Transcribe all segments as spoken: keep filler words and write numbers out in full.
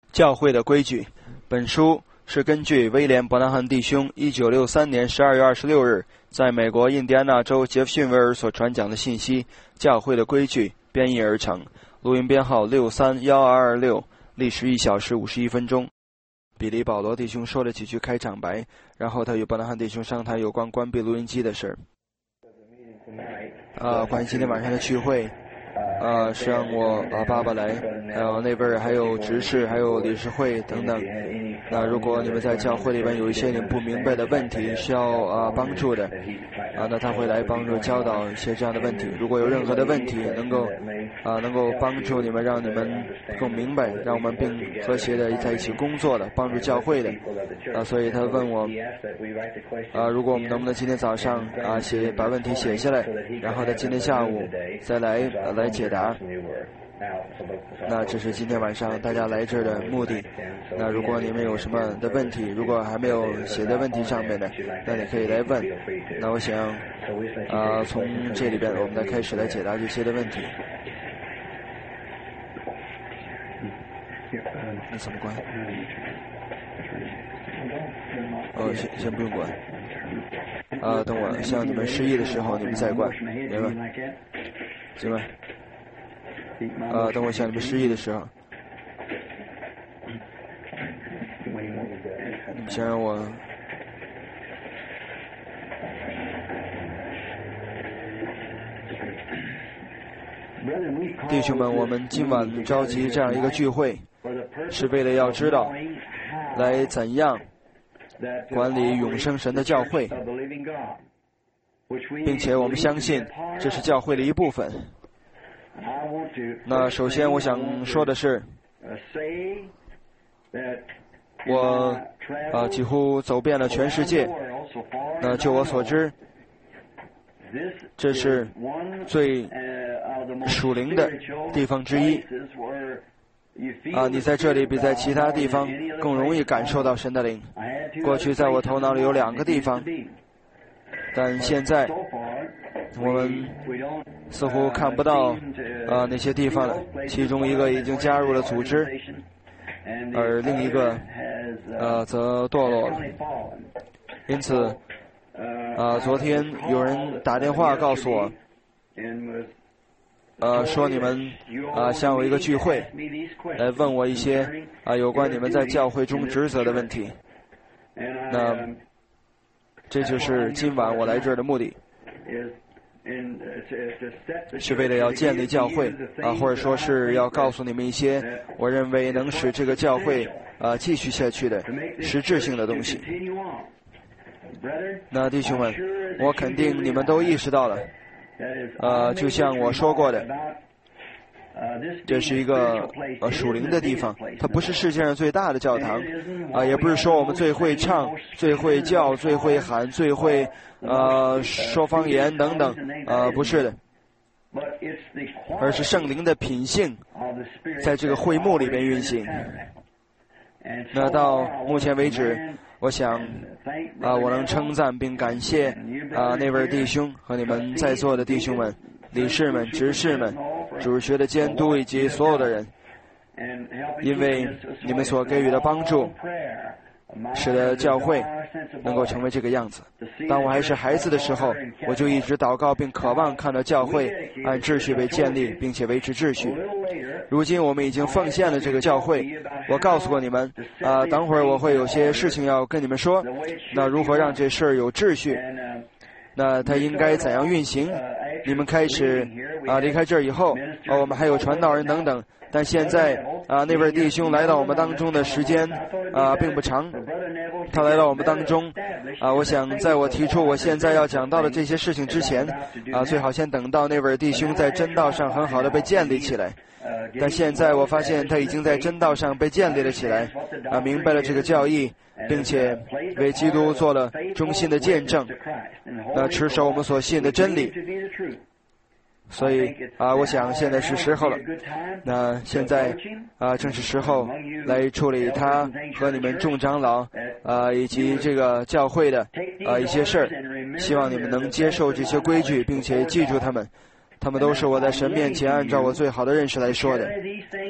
教会的规矩。本书是根据威廉·伯南汉弟兄一九六三年十二月二十六日在美国印第安纳州杰弗逊维尔所传讲的信息《教会的规矩》编译而成。录音编号六三一二二六，历时一小时五十一分钟。比利·保罗弟兄说了几句开场白，然后他与伯南汉弟兄商谈有关关闭录音机的事。啊，关于今天晚上的聚会。呃，是让我啊爸爸来，还有那边还有执事，还有理事会等等。那如果你们在教会里面有一些你们不明白的问题需要啊帮助的，啊，那他会来帮助教导一些这样的问题。如果有任何的问题能够啊能够帮助你们，让你们更明白，让我们并和谐的在一起工作的，帮助教会的。啊，所以他问我，啊，如果我们能不能今天早上啊写把问题写下来，然后在今天下午再来啊来解答。那这是今天晚上大家来这儿的目的。那如果你们有什么的问题，如果还没有写在问题上面的，那你可以来问。那我想啊、呃，从这里边我们再开始来解答这些的问题。你怎么关？哦，先先不用关。啊，等我向你们示意的时候，你们再关，明白？行吧？啊，等我向你们示意的时候，你先让我。弟兄们，我们今晚召集这样一个聚会，是为了要知道来怎样管理永生神的教会，并且我们相信这是教会的一部分。那首先我想说的是，我啊几乎走遍了全世界。那就我所知，这是最属灵的地方之一。啊，你在这里比在其他地方更容易感受到神的灵。过去在我头脑里有两个地方，但现在我们似乎看不到啊那些地方了。其中一个已经加入了组织，而另一个呃则堕落了。因此啊，昨天有人打电话告诉我，呃，说你们啊想有一个聚会，来问我一些啊有关你们在教会中职责的问题。那这就是今晚我来这儿的目的，是为了要建立教会啊，或者说是要告诉你们一些我认为能使这个教会啊继续下去的实质性的东西。那弟兄们，我肯定你们都意识到了，呃，就像我说过的，这是一个呃属灵的地方，它不是世界上最大的教堂，啊、呃，也不是说我们最会唱、最会叫、最会喊、最会呃说方言等等，呃，不是的，而是圣灵的品性在这个会幕里面运行。那到目前为止，我想啊、呃，我能称赞并感谢啊、呃、那位弟兄和你们在座的弟兄们、理事们、执事们、主学的监督以及所有的人，因为你们所给予的帮助，使得教会能够成为这个样子。当我还是孩子的时候，我就一直祷告并渴望看到教会按秩序被建立，并且维持秩序。如今我们已经奉献了这个教会，我告诉过你们啊、呃，等会儿我会有些事情要跟你们说，那如何让这事儿有秩序，那它应该怎样运行。你们开始啊、呃、离开这儿以后、哦、我们还有传道人等等，但现在啊、呃、那位弟兄来到我们当中的时间啊、呃、并不长，他来到我们当中啊、呃、我想在我提出我现在要讲到的这些事情之前啊、呃、最好先等到那位弟兄在真道上很好的被建立起来。但现在我发现他已经在真道上被建立了起来，啊，明白了这个教义，并且为基督做了忠心的见证，那持守我们所信的真理。所以啊，我想现在是时候了。那现在啊，正是时候来处理他和你们众长老啊以及这个教会的啊一些事儿。希望你们能接受这些规矩，并且记住他们。他们都是我在神面前按照我最好的认识来说的。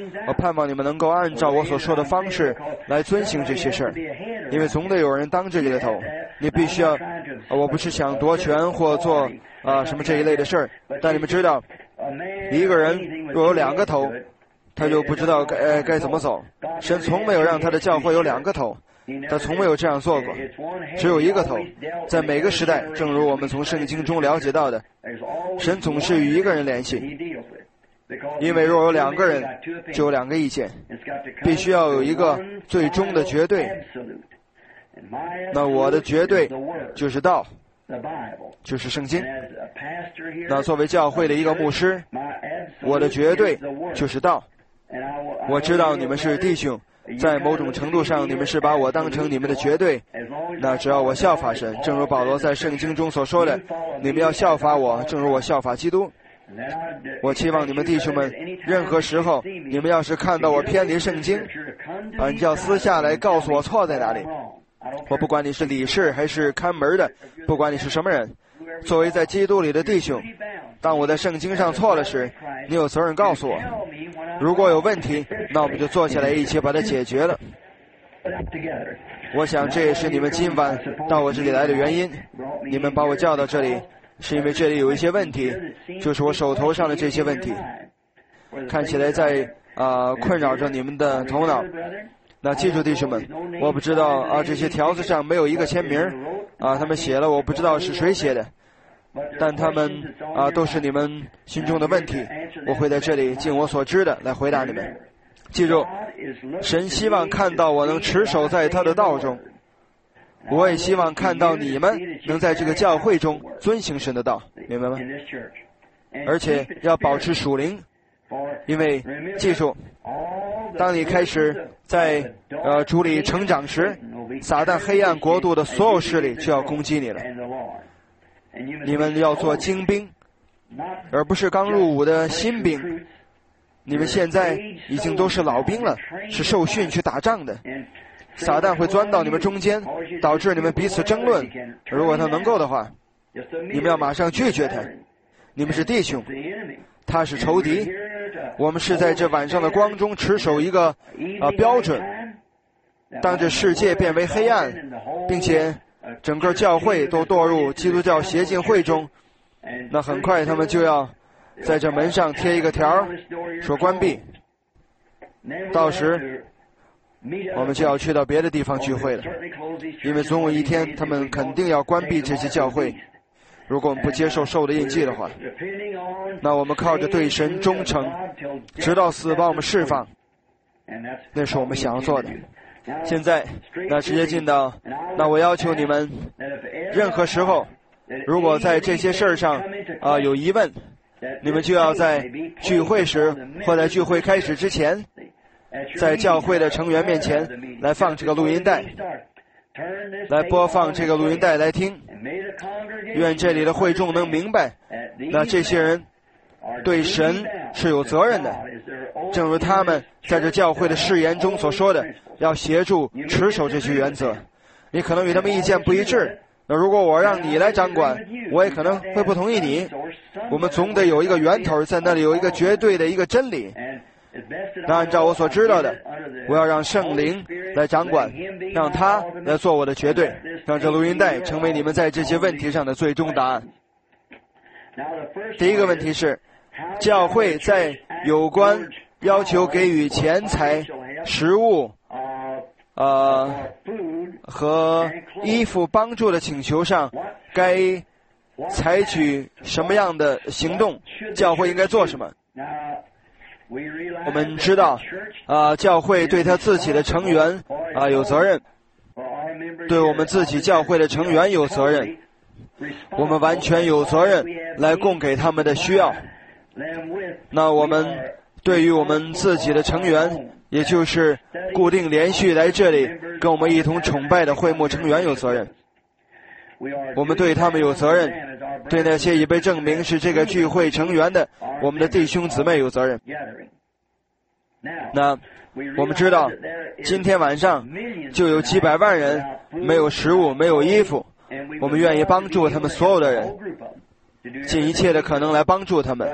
我盼望你们能够按照我所说的方式来遵行这些事儿，因为总得有人当这里的头。你必须要，我不是想夺权或做啊、呃、什么这一类的事儿，但你们知道，一个人若有两个头，他就不知道该、呃、该怎么走。神从没有让他的教会有两个头，他从没有这样做过，只有一个头。在每个时代，正如我们从圣经中了解到的，神总是与一个人联系，因为若有两个人，就有两个意见，必须要有一个最终的绝对。那我的绝对就是道，就是圣经。那作为教会的一个牧师，我的绝对就是道。我知道你们是弟兄，在某种程度上你们是把我当成你们的绝对，那只要我效法神，正如保罗在圣经中所说的，你们要效法我，正如我效法基督。我期望你们弟兄们，任何时候你们要是看到我偏离圣经，啊，你就要私下来告诉我错在哪里。我不管你是理事还是看门的，不管你是什么人，作为在基督里的弟兄，当我在圣经上错了时，你有责任告诉我。如果有问题，那我们就坐下来一起把它解决了。我想这也是你们今晚到我这里来的原因。你们把我叫到这里，是因为这里有一些问题，就是我手头上的这些问题，看起来在啊、呃、困扰着你们的头脑。那记住弟兄们，我不知道啊，这些条子上没有一个签名啊，他们写了，我不知道是谁写的，但他们啊都是你们心中的问题，我会在这里尽我所知的来回答你们。记住，神希望看到我能持守在他的道中，我也希望看到你们能在这个教会中遵行神的道，明白吗？而且要保持属灵，因为记住，当你开始在呃主里成长时，撒旦黑暗国度的所有势力就要攻击你了。你们要做精兵，而不是刚入伍的新兵。你们现在已经都是老兵了，是受训去打仗的。撒旦会钻到你们中间，导致你们彼此争论。如果他能够的话，你们要马上拒绝他。你们是弟兄，他是仇敌。我们是在这晚上的光中持守一个啊、呃、标准。当这世界变为黑暗，并且整个教会都堕入基督教邪进会中，那很快他们就要在这门上贴一个条，说关闭。到时我们就要去到别的地方聚会了，因为总有一天他们肯定要关闭这些教会。如果我们不接受兽的印记的话，那我们靠着对神忠诚，直到死把我们释放，那是我们想要做的。现在那直接进到，那我要求你们任何时候，如果在这些事儿上啊、呃、有疑问，你们就要在聚会时或在聚会开始之前，在教会的成员面前来放这个录音带，来播放这个录音带来听。愿这里的会众能明白，那这些人对神是有责任的，正如他们在这教会的誓言中所说的，要协助持守这些原则。你可能与他们意见不一致，那如果我让你来掌管，我也可能会不同意你。我们总得有一个源头，在那里有一个绝对的一个真理。那按照我所知道的，我要让圣灵来掌管，让他来做我的绝对，让这录音带成为你们在这些问题上的最终答案。第一个问题是，教会在有关要求给予钱财、食物、呃和衣服帮助的请求上，该采取什么样的行动？教会应该做什么？我们知道，啊、呃，教会对他自己的成员啊、呃、有责任，对我们自己教会的成员有责任，我们完全有责任来供给他们的需要。那我们对于我们自己的成员，也就是固定连续来这里跟我们一同崇拜的会幕成员有责任。我们对他们有责任，对那些已被证明是这个聚会成员的我们的弟兄姊妹有责任。那我们知道，今天晚上就有几百万人没有食物、没有衣服，我们愿意帮助他们所有的人，尽一切的可能来帮助他们。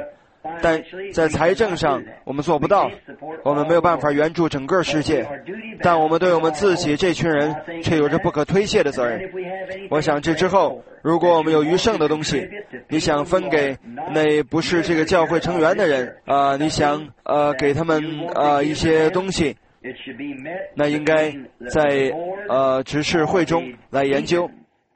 但在财政上我们做不到，我们没有办法援助整个世界，但我们对我们自己这群人却有着不可推卸的责任。我想这之后，如果我们有余剩的东西，你想分给那不是这个教会成员的人啊、呃，你想呃给他们呃一些东西，那应该在呃执事会中来研究。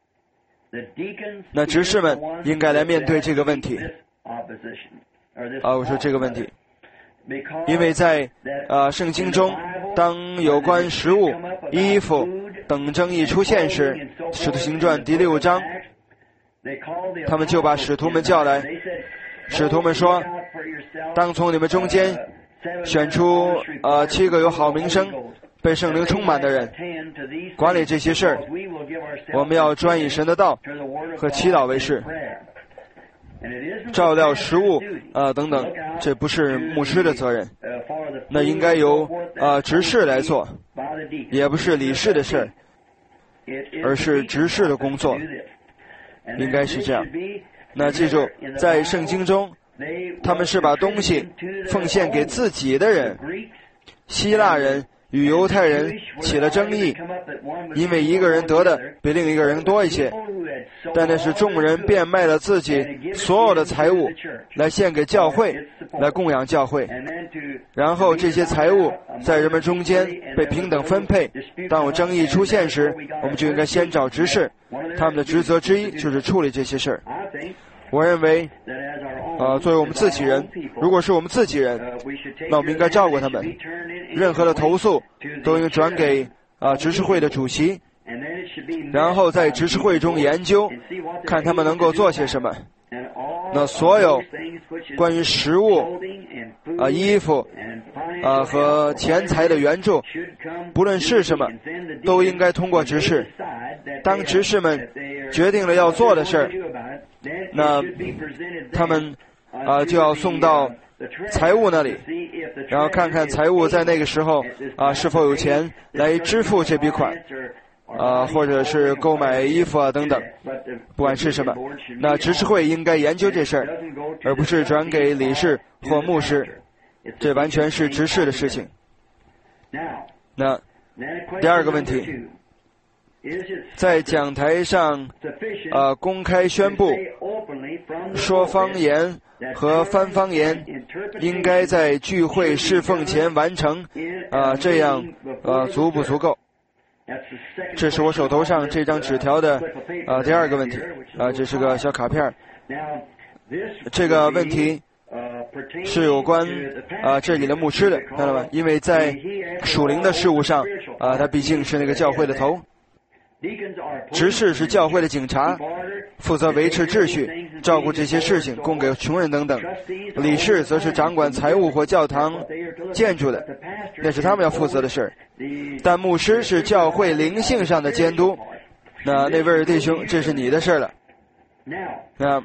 那执事们应该来面对这个问题。啊，我说这个问题，因为在呃圣经中，当有关食物、衣服等争议出现时，《使徒行传》第六章，他们就把使徒们叫来，使徒们说：“当从你们中间选出呃七个有好名声、被圣灵充满的人，管理这些事儿。我们要专以神的道和祈祷为事。”照料食物啊、呃、等等，这不是牧师的责任，那应该由啊、呃、执事来做，也不是理事的事，而是执事的工作，应该是这样。那记住，在圣经中，他们是把东西奉献给自己的人，希腊人与犹太人起了争议，因为一个人得的比另一个人多一些，但那是众人变卖了自己所有的财物来献给教会，来供养教会，然后这些财物在人们中间被平等分配。当有争议出现时，我们就应该先找执事，他们的职责之一就是处理这些事儿。我认为呃，作为我们自己人，如果是我们自己人，那我们应该照顾他们，任何的投诉都应转给啊、呃、执事会的主席，然后在执事会中研究，看他们能够做些什么。那所有关于食物啊、呃、衣服啊、呃、和钱财的援助，不论是什么，都应该通过执事。当执事们决定了要做的事儿，那他们啊、呃、就要送到财务那里，然后看看财务在那个时候啊、呃、是否有钱来支付这笔款啊、呃，或者是购买衣服啊等等，不管是什么，那执事会应该研究这事儿，而不是转给理事或牧师，这完全是执事的事情。那第二个问题，在讲台上呃公开宣布说方言和翻方言应该在聚会侍奉前完成啊、呃，这样呃足不足够？这是我手头上这张纸条的啊、呃、第二个问题啊、呃，这是个小卡片。这个问题是有关啊、呃、这里的牧师的，看到吗？因为在属灵的事务上啊、呃，他毕竟是那个教会的头。执事是教会的警察，负责维持秩序，照顾这些事情，供给穷人等等。理事则是掌管财务或教堂建筑的，那是他们要负责的事儿。但牧师是教会灵性上的监督。那那位弟兄，这是你的事儿了。那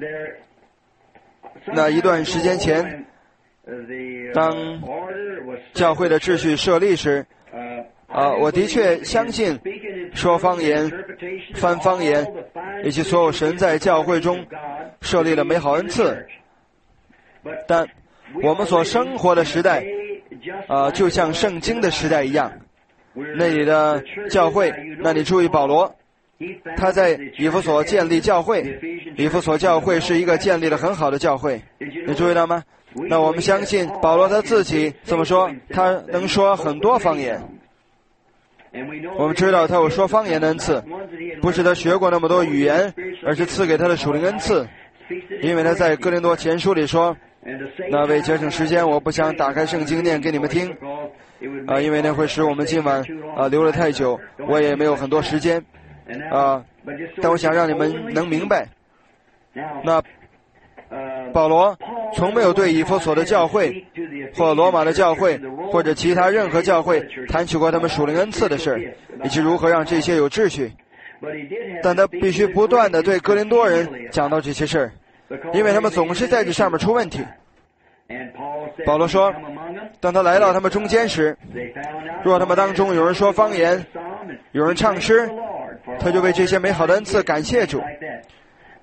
那一段时间前，当教会的秩序设立时，啊，我的确相信说方言、翻方言以及所有神在教会中设立的美好恩赐。但我们所生活的时代啊，就像圣经的时代一样，那里的教会，那你注意保罗，他在以弗所建立教会，以弗所教会是一个建立的很好的教会，你注意到吗？那我们相信保罗他自己这么说，他能说很多方言。我们知道他有说方言的恩赐，不是他学过那么多语言，而是赐给他的属灵恩赐。因为他在哥林多前书里说，那为节省时间，我不想打开圣经念给你们听啊，因为那会使我们今晚啊留了太久，我也没有很多时间啊，但我想让你们能明白，那保罗从没有对以弗所的教会或罗马的教会或者其他任何教会谈起过他们属灵恩赐的事，以及如何让这些有秩序。但他必须不断地对哥林多人讲到这些事儿，因为他们总是在这上面出问题。保罗说，当他来到他们中间时，若他们当中有人说方言，有人唱诗，他就为这些美好的恩赐感谢主。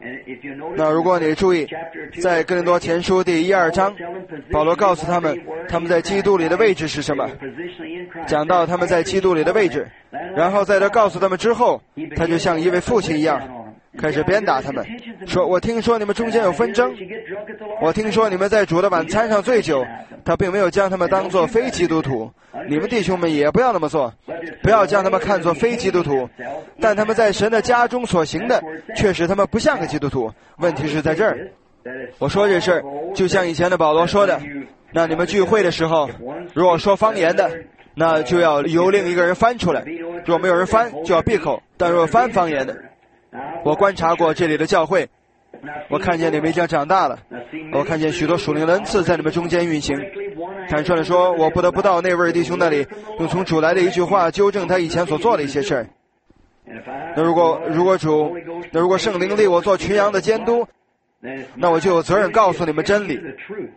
那如果你注意，在哥林多前书第一二章，保罗告诉他们他们在基督里的位置是什么，讲到他们在基督里的位置，然后在这告诉他们之后，他就像一位父亲一样开始鞭打他们，说我听说你们中间有纷争，我听说你们在主的晚餐上醉酒，他并没有将他们当作非基督徒，你们弟兄们也不要那么做，不要将他们看作非基督徒，但他们在神的家中所行的却使他们不像个基督徒。问题是在这儿，我说这事儿就像以前的保罗说的，那你们聚会的时候，如果说方言的，那就要由另一个人翻出来，如果没有人翻就要闭口，但如果翻方言的，我观察过这里的教会，我看见你们已经长大了，我看见许多属灵的恩赐在你们中间运行。坦率地说，我不得不到那位弟兄那里，用从主来的一句话纠正他以前所做的一些事儿。那如果如果主，那如果圣灵立我做群羊的监督，那我就有责任告诉你们真理。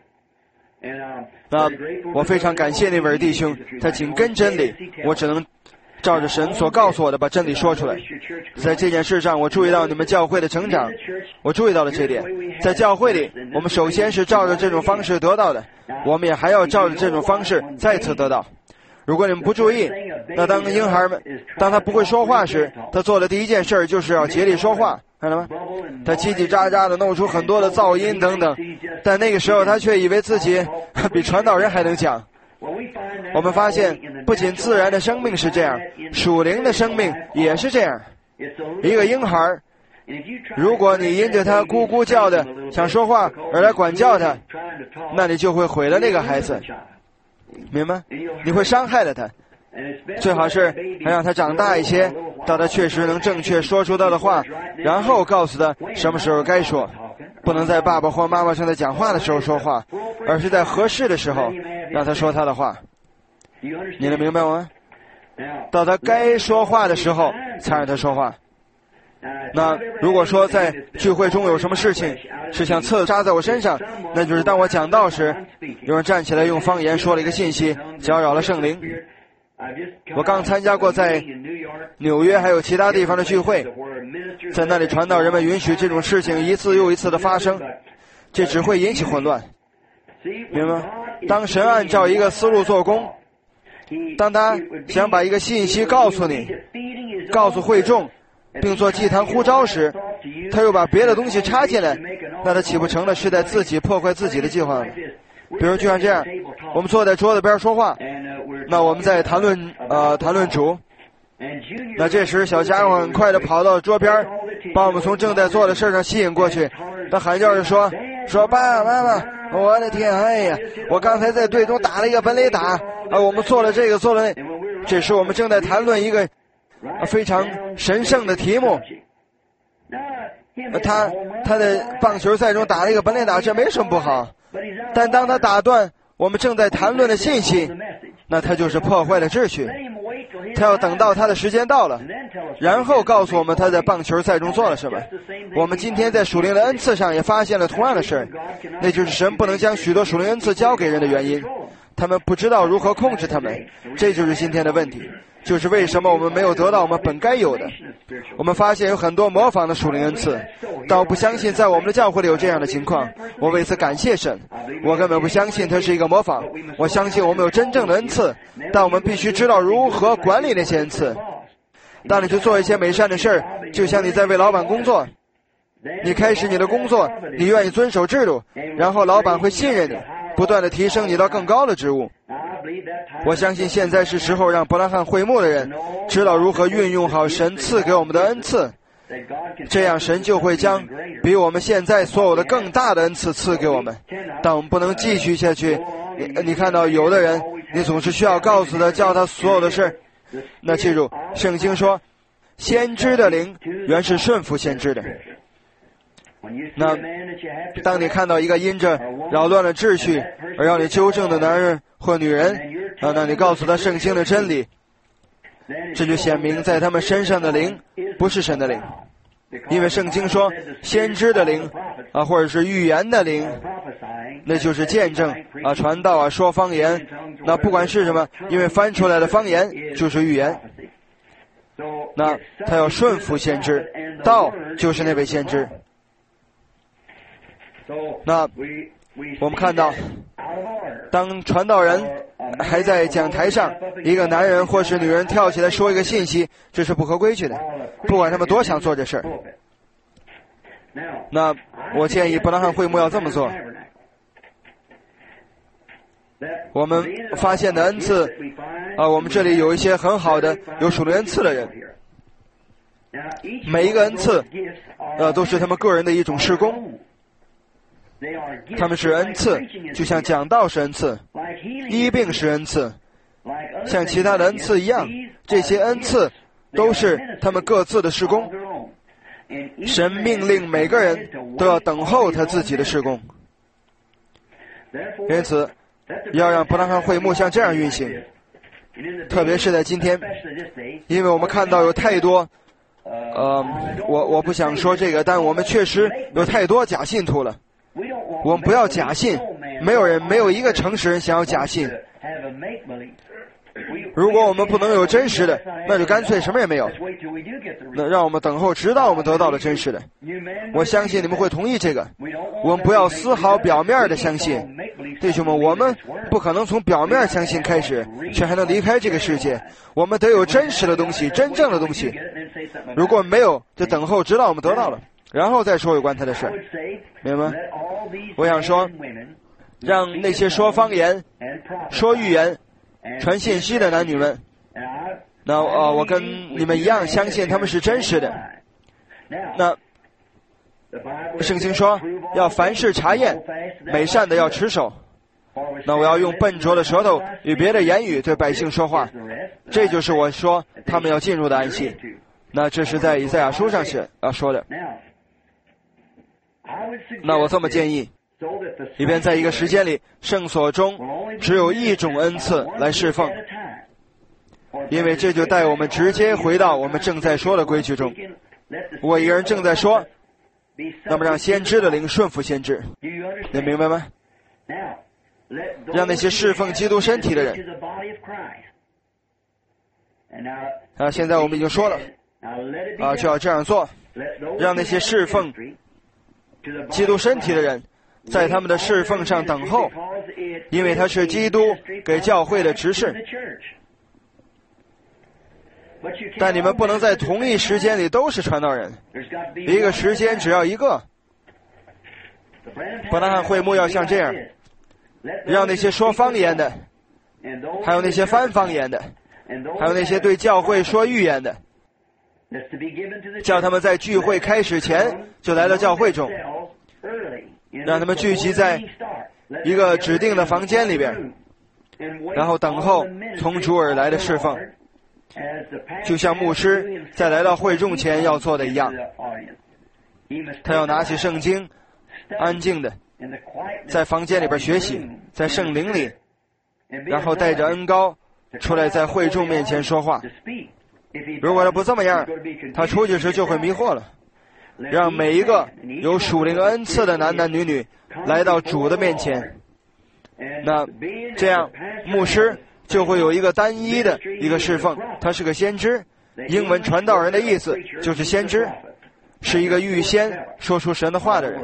那我非常感谢那位弟兄，他紧跟真理，我只能照着神所告诉我的把真理说出来。在这件事上，我注意到你们教会的成长，我注意到了这点。在教会里，我们首先是照着这种方式得到的，我们也还要照着这种方式再次得到。如果你们不注意，那当婴孩们当他不会说话时，他做的第一件事就是要竭力说话，看到吗？他叽叽喳喳的弄出很多的噪音等等，但那个时候他却以为自己比传道人还能讲。我们发现不仅自然的生命是这样，属灵的生命也是这样。一个婴孩，如果你因着他咕咕叫的想说话而来管教他，那你就会毁了那个孩子，明白？你会伤害了他。最好是还让他长大一些，到他确实能正确说出他的话，然后告诉他什么时候该说，不能在爸爸或妈妈正在讲话的时候说话，而是在合适的时候让他说他的话。你能明白吗？到他该说话的时候才让他说话。那如果说在聚会中有什么事情是想刺扎在我身上，那就是当我讲道时，有人站起来用方言说了一个信息，搅扰了圣灵。我刚参加过在纽约还有其他地方的聚会，在那里传道人们允许这种事情一次又一次的发生，这只会引起混乱，明白吗？当神按照一个思路做工，当他想把一个信息告诉你，告诉会众，并做祭坛呼召时，他又把别的东西插进来，那他岂不成了是在自己破坏自己的计划吗？比如就像这样，我们坐在桌子边说话，那我们在谈论呃谈论主，那这时小家伙很快的跑到桌边，把我们从正在做的事上吸引过去，他喊叫着说说爸爸妈妈，我的天，哎呀，我刚才在队中打了一个本垒打啊，我们做了这个做了那，这时我们正在谈论一个非常神圣的题目，他他在棒球赛中打了一个本垒打，这没什么不好，但当他打断我们正在谈论的信息，那他就是破坏了秩序。他要等到他的时间到了，然后告诉我们他在棒球赛中做了什么。我们今天在属灵的恩赐上也发现了同样的事，那就是神不能将许多属灵恩赐交给人的原因，他们不知道如何控制他们。这就是今天的问题，就是为什么我们没有得到我们本该有的。我们发现有很多模仿的属灵恩赐，但我不相信在我们的教会里有这样的情况。我为此感谢神，我根本不相信它是一个模仿。我相信我们有真正的恩赐，但我们必须知道如何管理那些恩赐。当你去做一些美善的事儿，就像你在为老板工作，你开始你的工作，你愿意遵守制度，然后老板会信任你，不断地提升你到更高的职务。我相信现在是时候让伯拉罕会幕的人知道如何运用好神赐给我们的恩赐，这样神就会将比我们现在所有的更大的恩赐赐给我们。但我们不能继续下去，你你看到有的人你总是需要告诉他教他所有的事，那记住圣经说先知的灵原是顺服先知的。那当你看到一个因着扰乱了秩序而要你纠正的男人或女人啊，那你告诉他圣经的真理，这就显明在他们身上的灵不是神的灵。因为圣经说先知的灵啊，或者是预言的灵，那就是见证啊、传道啊、说方言，那不管是什么，因为翻出来的方言就是预言。那他要顺服先知，道就是那位先知。 那我们看到，当传道人还在讲台上，一个男人或是女人跳起来说一个信息，这是不合规矩的，不管他们多想做这事儿。那我建议伯拉罕会幕要这么做。我们发现的恩赐，啊、呃，我们这里有一些很好的有属灵恩赐的人，每一个恩赐，呃，都是他们个人的一种事工。他们是恩赐，就像讲道是恩赐，医病是恩赐，像其他的恩赐一样，这些恩赐都是他们各自的事工。神命令每个人都要等候他自己的事工，因此要让伯拉罕会幕像这样运行，特别是在今天，因为我们看到有太多，呃，我我不想说这个，但我们确实有太多假信徒了。我们不要假信，没有人，没有一个诚实人想要假信。如果我们不能有真实的，那就干脆什么也没有。那让我们等候，直到我们得到了真实的。我相信你们会同意这个。我们不要丝毫表面的相信，弟兄们，我们不可能从表面相信开始，却还能离开这个世界。我们得有真实的东西，真正的东西。如果没有，就等候，直到我们得到了，然后再说有关他的事，明白吗？我想说，让那些说方言、说预言、传信息的男女们，那呃，我跟你们一样相信他们是真实的。那圣经说要凡事查验，美善的要持守。那我要用笨拙的舌头与别的言语对百姓说话，这就是我说他们要进入的安息。那这是在以赛亚书上写啊说的。那我这么建议，以便在一个时间里，圣所中只有一种恩赐来侍奉，因为这就带我们直接回到我们正在说的规矩中。如果一个人正在说，那么让先知的灵顺服先知，你明白吗？让那些侍奉基督身体的人，啊，现在我们已经说了，啊，就要这样做，让那些侍奉基督身体的人在他们的侍奉上等候，因为他是基督给教会的执事。但你们不能在同一时间里都是传道人，一个时间只要一个。伯拉罕会幕要像这样，让那些说方言的，还有那些翻方言的，还有那些对教会说预言的，叫他们在聚会开始前就来到教会中，让他们聚集在一个指定的房间里边，然后等候从主而来的侍奉，就像牧师在来到会众前要做的一样。他要拿起圣经，安静的在房间里边学习，在圣灵里，然后带着恩膏出来在会众面前说话。如果他不这么样，他出去时就会迷惑了。让每一个有属灵恩赐的男男女女来到主的面前，那这样牧师就会有一个单一的一个侍奉，他是个先知，英文传道人的意思就是先知，是一个预先说出神的话的人。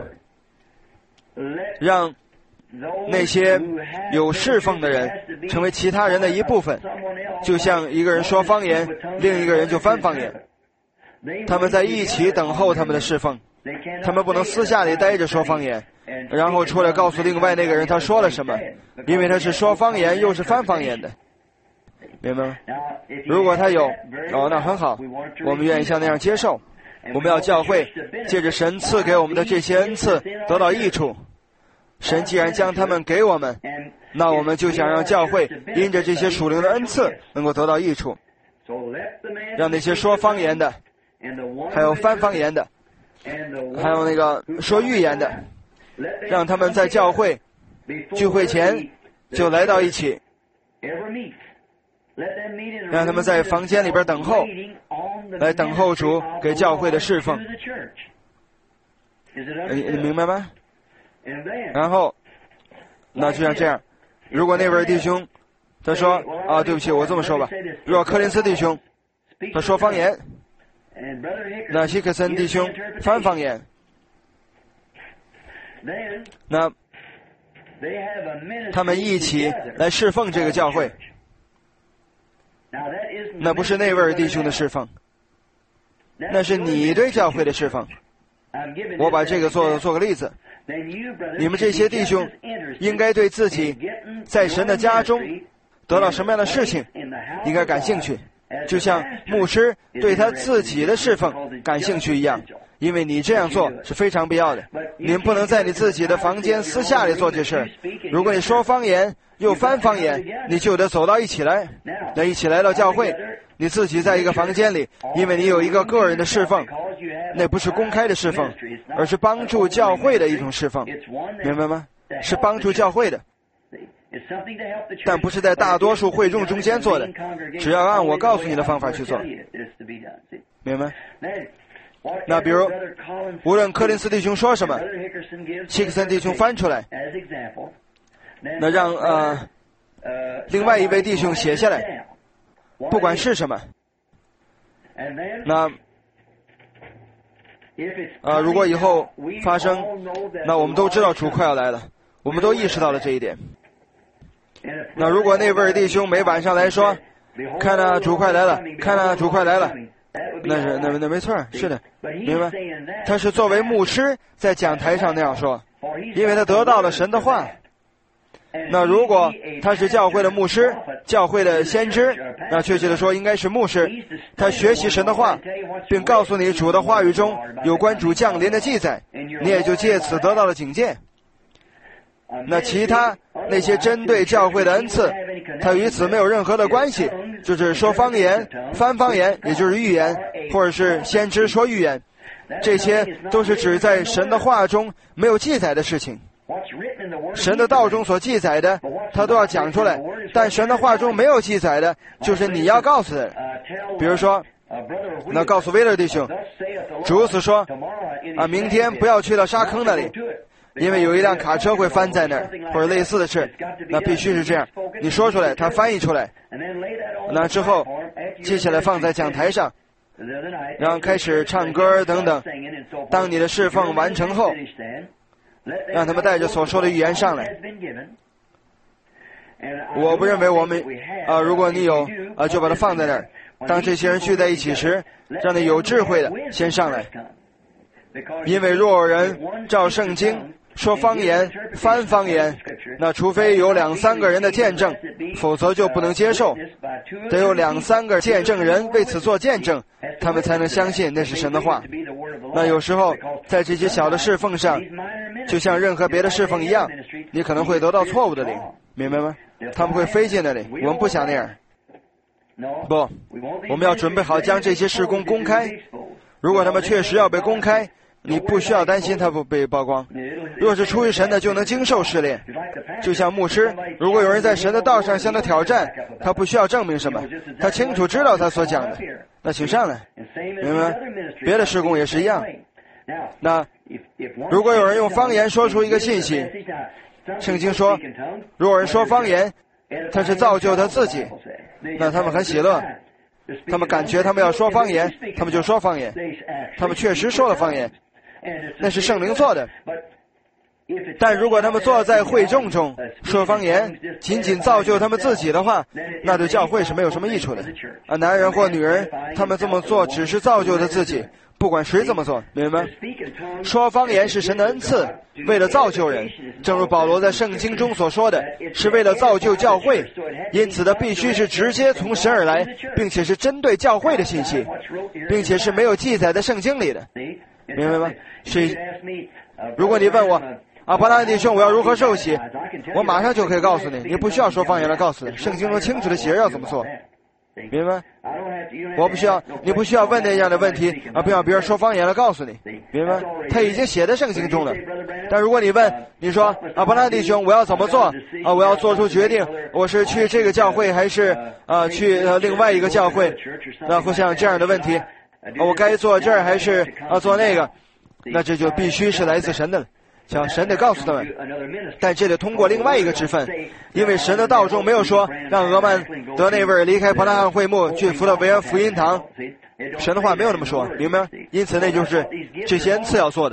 让那些有侍奉的人成为其他人的一部分，就像一个人说方言，另一个人就翻方言，他们在一起等候他们的侍奉，他们不能私下里待着说方言，然后出来告诉另外那个人他说了什么，因为他是说方言又是翻方言的，明白吗？如果他有，哦，那很好，我们愿意像那样接受。我们要教会借着神赐给我们的这些恩赐得到益处。神既然将他们给我们，那我们就想让教会因着这些属灵的恩赐能够得到益处，让那些说方言的，还有翻方言的，还有那个说预言的，让他们在教会聚会前就来到一起，让他们在房间里边等候，来等候主给教会的侍奉。你你明白吗？然后那就像这样，如果那位弟兄他说啊，对不起，我这么说吧，如果柯林斯弟兄他说方言，那希克森弟兄翻方言， 那他们一起来侍奉这个教会，那不是那位弟兄的侍奉，那是你对教会的侍奉。我把这个做做个例子，你们这些弟兄应该对自己在神的家中得到什么样的事情应该感兴趣，就像牧师对他自己的侍奉感兴趣一样，因为你这样做是非常必要的。你们不能在你自己的房间私下里做这事儿。如果你说方言又翻方言，你就得走到一起来，那一起来到教会，你自己在一个房间里，因为你有一个个人的侍奉，那不是公开的侍奉，而是帮助教会的一种侍奉，明白吗？是帮助教会的，但不是在大多数会众中间做的，只要按我告诉你的方法去做，明白？那比如无论柯林斯弟兄说什么，希克森弟兄翻出来，那让呃另外一位弟兄写下来，不管是什么，那呃如果以后发生，那我们都知道主快要来了，我们都意识到了这一点。那如果那位弟兄每晚上来说，看啊主快来了，看啊主快来了，那是那那没错，是的，明白？他是作为牧师在讲台上那样说，因为他得到了神的话。那如果他是教会的牧师，教会的先知，那确切的说应该是牧师，他学习神的话，并告诉你主的话语中有关主降临的记载，你也就借此得到了警戒。那其他那些针对教会的恩赐，它与此没有任何的关系，就是说方言、翻方言，也就是预言，或者是先知说预言，这些都是指在神的话中没有记载的事情。神的道中所记载的，他都要讲出来，但神的话中没有记载的，就是你要告诉的。比如说，那告诉威勒弟兄，主如此说啊，明天不要去到沙坑那里，因为有一辆卡车会翻在那儿，或者类似的事，那必须是这样。你说出来，他翻译出来，那之后接下来放在讲台上，然后开始唱歌等等。当你的侍奉完成后，让他们带着所说的语言上来。我不认为我们啊、呃，如果你有啊、呃，就把它放在那儿。当这些人聚在一起时，让你有智慧的先上来，因为若有人照圣经说方言、翻方言，那除非有两三个人的见证，否则就不能接受。得有两三个见证人为此做见证，他们才能相信那是神的话。那有时候在这些小的侍奉上，就像任何别的侍奉一样，你可能会得到错误的灵，明白吗？他们会飞进那里，我们不想那样。不，我们要准备好将这些事工公开。如果他们确实要被公开，你不需要担心他不被曝光。若是出于神的，就能经受试炼。就像牧师，如果有人在神的道上向他挑战，他不需要证明什么，他清楚知道他所讲的，那请上来，明白吗？别的事工也是一样。那如果有人用方言说出一个信息，圣经说，如果人说方言，他是造就他自己，那他们很喜乐，他们感觉他们要说方言，他们就说方言，他们确实说了方言，那是圣灵做的。但如果他们坐在会众中说方言，仅仅造就他们自己的话，那对教会是没有什么益处的。啊，男人或女人，他们这么做只是造就他自己，不管谁这么做，明白吗？说方言是神的恩赐，为了造就人，正如保罗在圣经中所说的，是为了造就教会，因此的必须是直接从神而来，并且是针对教会的信息，并且是没有记载在圣经里的，明白吗？所以如果你问我啊，伯拉弟兄，我要如何受洗？我马上就可以告诉你，你不需要说方言来告诉你，圣经中清楚的写要怎么做，明白？我不需要，你不需要问那样的问题啊，不要别人说方言来告诉你，明白？他已经写在圣经中了。但如果你问，你说啊，伯拉弟兄，我要怎么做啊？我要做出决定，我是去这个教会还是啊去呃另外一个教会？那会像这样的问题，啊、我该做这儿还是啊做那个？那这就必须是来自神的了。像神得告诉他们，但这得通过另外一个职分，因为神的道中没有说让俄曼德内维尔离开伯拉罕会幕去福特维恩福音堂，神的话没有那么说，明白吗？因此那就是这些恩赐要做的，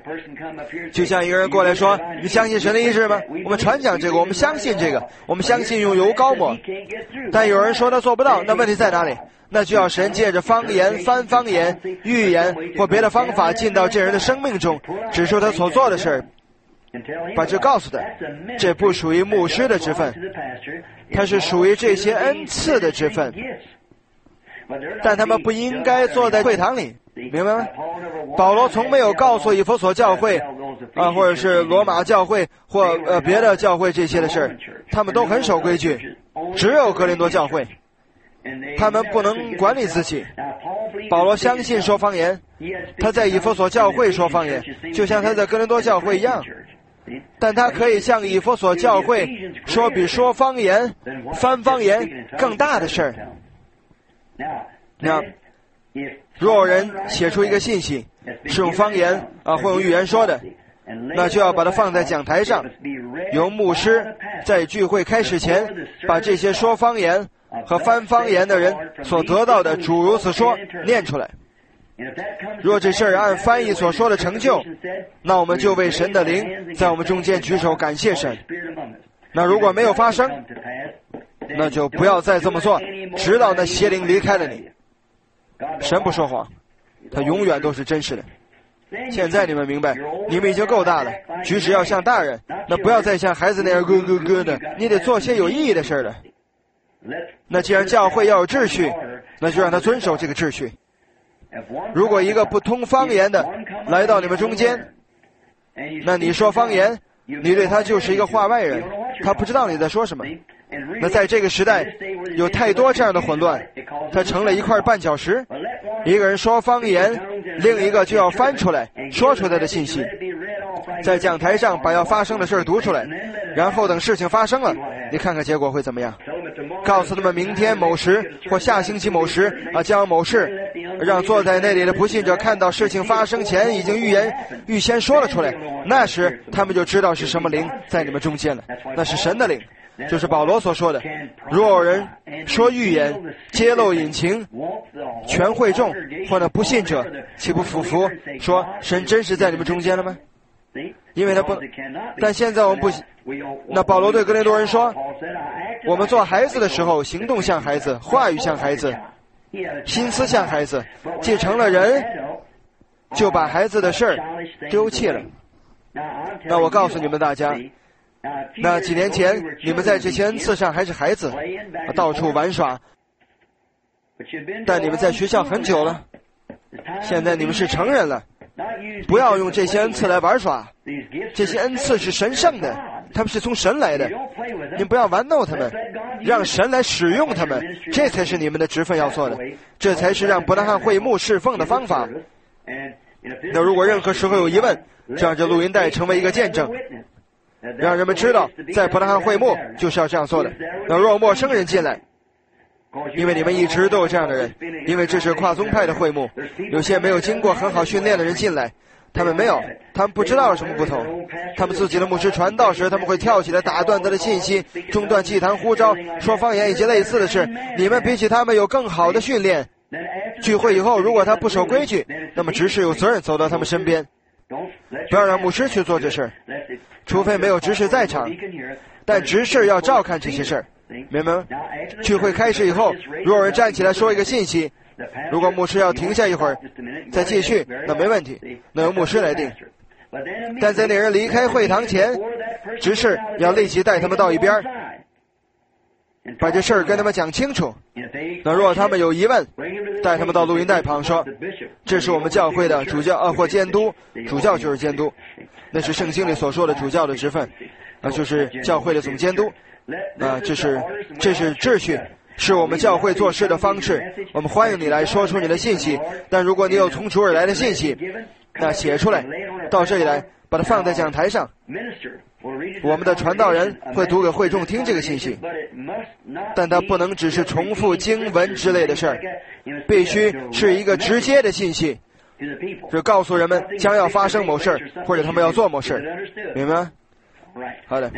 就像一个人过来说，你相信神的医治吗？我们传讲这个，我们相信这个，我们相信用油膏抹。但有人说他做不到，那问题在哪里？那就要神借着方言、翻方言、预言或别的方法进到这人的生命中，指出他所做的事儿，把这告诉他，这不属于牧师的职分，它是属于这些恩赐的职分，但他们不应该坐在会堂里，明白吗？保罗从没有告诉以弗所教会啊，或者是罗马教会或呃别的教会这些的事儿，他们都很守规矩，只有哥林多教会他们不能管理自己。保罗相信说方言，他在以弗所教会说方言，就像他在哥林多教会一样，但他可以向以弗所教会说比说方言、翻方言更大的事儿。那若有人写出一个信息是用方言啊或用预言说的，那就要把它放在讲台上，由牧师在聚会开始前把这些说方言和翻方言的人所得到的主如此说念出来。若这事儿按翻译所说的成就，那我们就为神的灵在我们中间举手感谢神。那如果没有发生，那就不要再这么做，直到那邪灵离开了你。神不说谎，他永远都是真实的。现在你们明白，你们已经够大了，举止要像大人，那不要再像孩子那样咯咯咯的，你得做些有意义的事了。那既然教会要有秩序，那就让他遵守这个秩序。如果一个不通方言的来到你们中间，那你说方言，你对他就是一个话外人，他不知道你在说什么。那在这个时代有太多这样的混乱，它成了一块绊脚石。一个人说方言，另一个就要翻出来说出他的信息，在讲台上把要发生的事读出来，然后等事情发生了，你看看结果会怎么样。告诉他们明天某时或下星期某时啊将某事，让坐在那里的不信者看到事情发生前已经预言预先说了出来，那时他们就知道是什么灵在你们中间了，那是神的灵，就是保罗所说的，若有人说预言揭露隐情，全会众或者不信者岂不俯伏说神真是在你们中间了吗？因为他不，但现在我们不，那保罗对哥林多人说，我们做孩子的时候行动像孩子，话语像孩子，心思像孩子，既成了人就把孩子的事儿丢弃了。那我告诉你们大家，那几年前你们在这些恩赐上还是孩子，到处玩耍，但你们在学校很久了，现在你们是成人了，不要用这些恩赐来玩耍，这些恩赐是神圣的，他们是从神来的，你不要玩弄他们，让神来使用他们，这才是你们的职分要做的，这才是让伯特汉会幕侍奉的方法。那如果任何时候有疑问，就让这录音带成为一个见证，让人们知道在伯特汉会幕就是要这样做的。那若陌生人进来，因为你们一直都有这样的人，因为这是跨宗派的会幕，有些没有经过很好训练的人进来，他们没有，他们不知道有什么不同，他们自己的牧师传道时，他们会跳起来打断他的信息，中断祭坛呼召，说方言以及类似的事。你们比起他们有更好的训练，聚会以后如果他不守规矩，那么执事有责任走到他们身边，不要让牧师去做这事，除非没有执事在场，但执事要照看这些事儿，明白吗？聚会开始以后，如果有人站起来说一个信息，如果牧师要停下一会儿再继续，那没问题，那由牧师来定。但在那人离开会堂前，执事要立即带他们到一边，把这事儿跟他们讲清楚。那如果他们有疑问，带他们到录音带旁说，这是我们教会的主教啊或监督，主教就是监督，那是圣经里所说的主教的职分，那就是教会的总监督啊，这是这是秩序，是我们教会做事的方式。我们欢迎你来说出你的信息，但如果你有从主而来的信息，那写出来到这里来，把它放在讲台上，我们的传道人会读给会众听这个信息，但它不能只是重复经文之类的事儿，必须是一个直接的信息，是告诉人们将要发生某事儿，或者他们要做某事儿，明白吗？好的。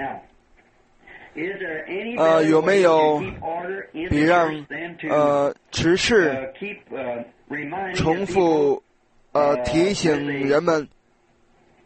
呃，有没有比让呃执事重复呃提醒人们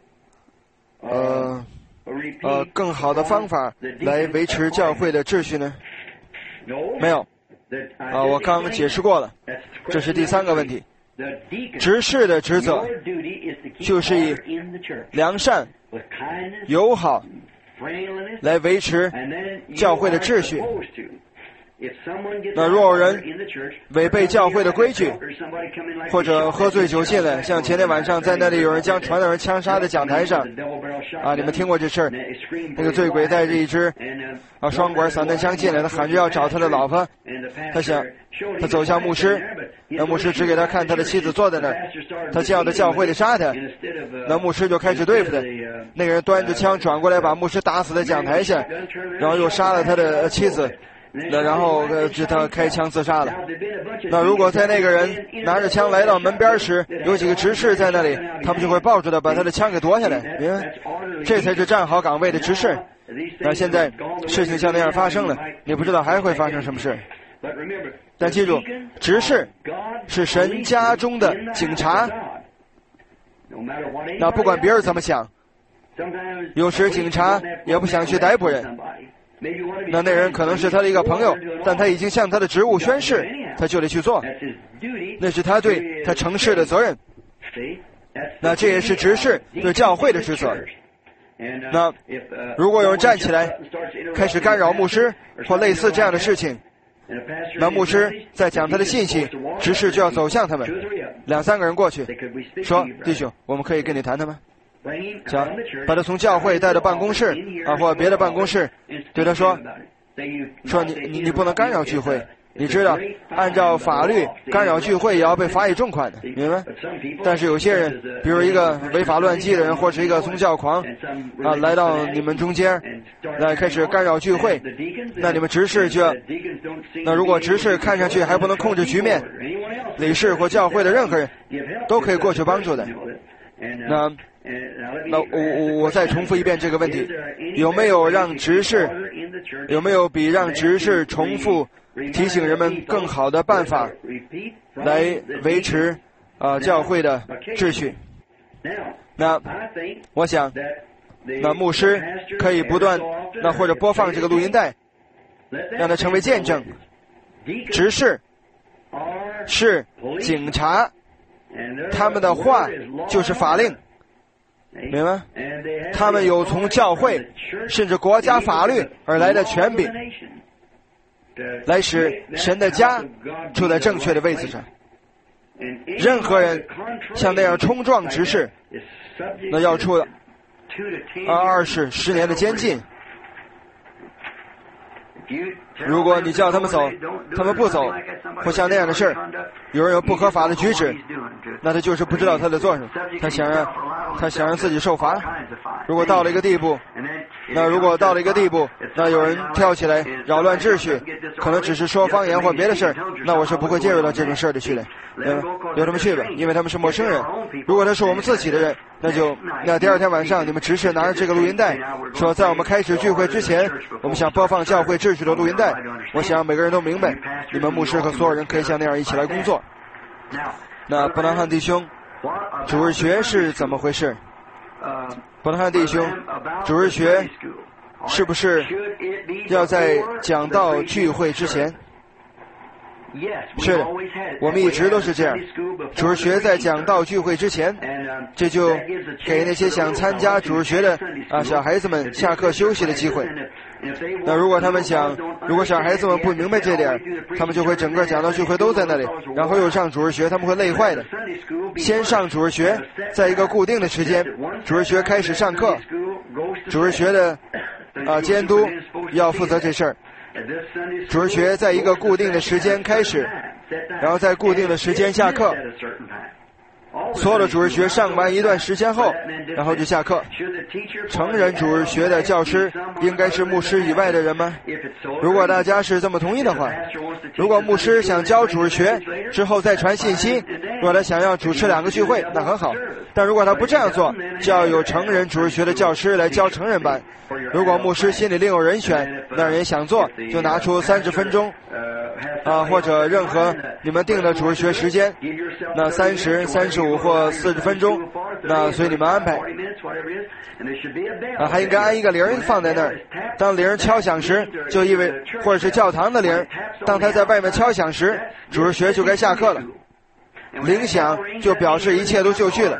呃呃更好的方法来维持教会的秩序呢？没有。啊、呃，我刚解释过了，这是第三个问题。执事的职责就是以良善、友好来维持教会的秩序。那若有人违背教会的规矩，或者喝醉酒进来，像前天晚上在那里有人将传道人枪杀的讲台上，啊，你们听过这事儿？那个醉鬼带着一支啊双管散弹枪进来，他喊着要找他的老婆，他想他走向牧师，那牧师只给他看他的妻子坐在那儿，他叫他教会里杀他，那牧师就开始对付他，那个人端着枪转过来把牧师打死在讲台下，然后又杀了他的妻子。那然后呃，他开枪自杀了。那如果在那个人拿着枪来到门边时，有几个执事在那里，他们就会抱住他，把他的枪给夺下来。明白？这才是站好岗位的执事。那现在事情像那样发生了，你不知道还会发生什么事。但记住，执事是神家中的警察。那不管别人怎么想，有时警察也不想去逮捕人。那那人可能是他的一个朋友，但他已经向他的职务宣誓，他就得去做，那是他对他城市的责任。那这也是执事对教会的职责。那如果有人站起来开始干扰牧师或类似这样的事情，那牧师在讲他的信息，执事就要走向他们，两三个人过去说：弟兄，我们可以跟你谈谈吗？想把他从教会带到办公室啊，或别的办公室，对他说：说你你你不能干扰聚会，你知道，按照法律，干扰聚会也要被罚以重款的，明白？但是有些人，比如一个违法乱纪的人，或是一个宗教狂啊，来到你们中间，来开始干扰聚会，那你们执事就要，那如果执事看上去还不能控制局面，理事或教会的任何人都可以过去帮助的。那那我我我再重复一遍这个问题：有没有让执事，有没有比让执事重复提醒人们更好的办法来维持啊、呃、教会的秩序？那我想，那牧师可以不断那或者播放这个录音带，让它成为见证。执事是警察，他们的话就是法令。明白？他们有从教会甚至国家法律而来的权柄，来使神的家处在正确的位置上。任何人像那样冲撞执事，那要处二十十年的监禁。如果你叫他们走，他们不走，或像那样的事儿，有人有不合法的举止，那他就是不知道他在做什么，他想让他想让自己受罚。如果到了一个地步，那如果到了一个地步，那有人跳起来扰乱秩序，可能只是说方言或别的事儿，那我是不会介入到这种事儿里去的。嗯，留他们去吧，因为他们是陌生人。如果他是我们自己的人，那就那第二天晚上你们执事拿着这个录音带，说在我们开始聚会之前，我们想播放教会秩序的录音带。我想每个人都明白，你们牧师和所有人可以像那样一起来工作。那伯南汉弟兄，主日学是怎么回事？伯南汉弟兄，主日学是不是要在讲道聚会之前？是的，我们一直都是这样。主日学在讲道聚会之前，这就给那些想参加主日学的啊小孩子们下课休息的机会。那如果他们想，如果小孩子们不明白这点，他们就会整个讲道聚会都在那里，然后又上主日学，他们会累坏的。先上主日学，在一个固定的时间，主日学开始上课，主日学的啊监督要负责这事儿。主日学在一个固定的时间开始，然后在固定的时间下课。所有的主日学上完一段时间后，然后就下课。成人主日学的教师应该是牧师以外的人吗？如果大家是这么同意的话，如果牧师想教主日学之后再传信息，如果他想要主持两个聚会，那很好。但如果他不这样做，就要有成人主日学的教师来教成人班。如果牧师心里另有人选，那人想做，就拿出三十分钟啊，或者任何你们定的主日学时间，那三十、三十五或四十分钟，那随你们安排。啊，还应该安一个铃放在那儿，当铃敲响时，就意味或者是教堂的铃，当他在外面敲响时，主日学就该下课了。铃响就表示一切都就绪了。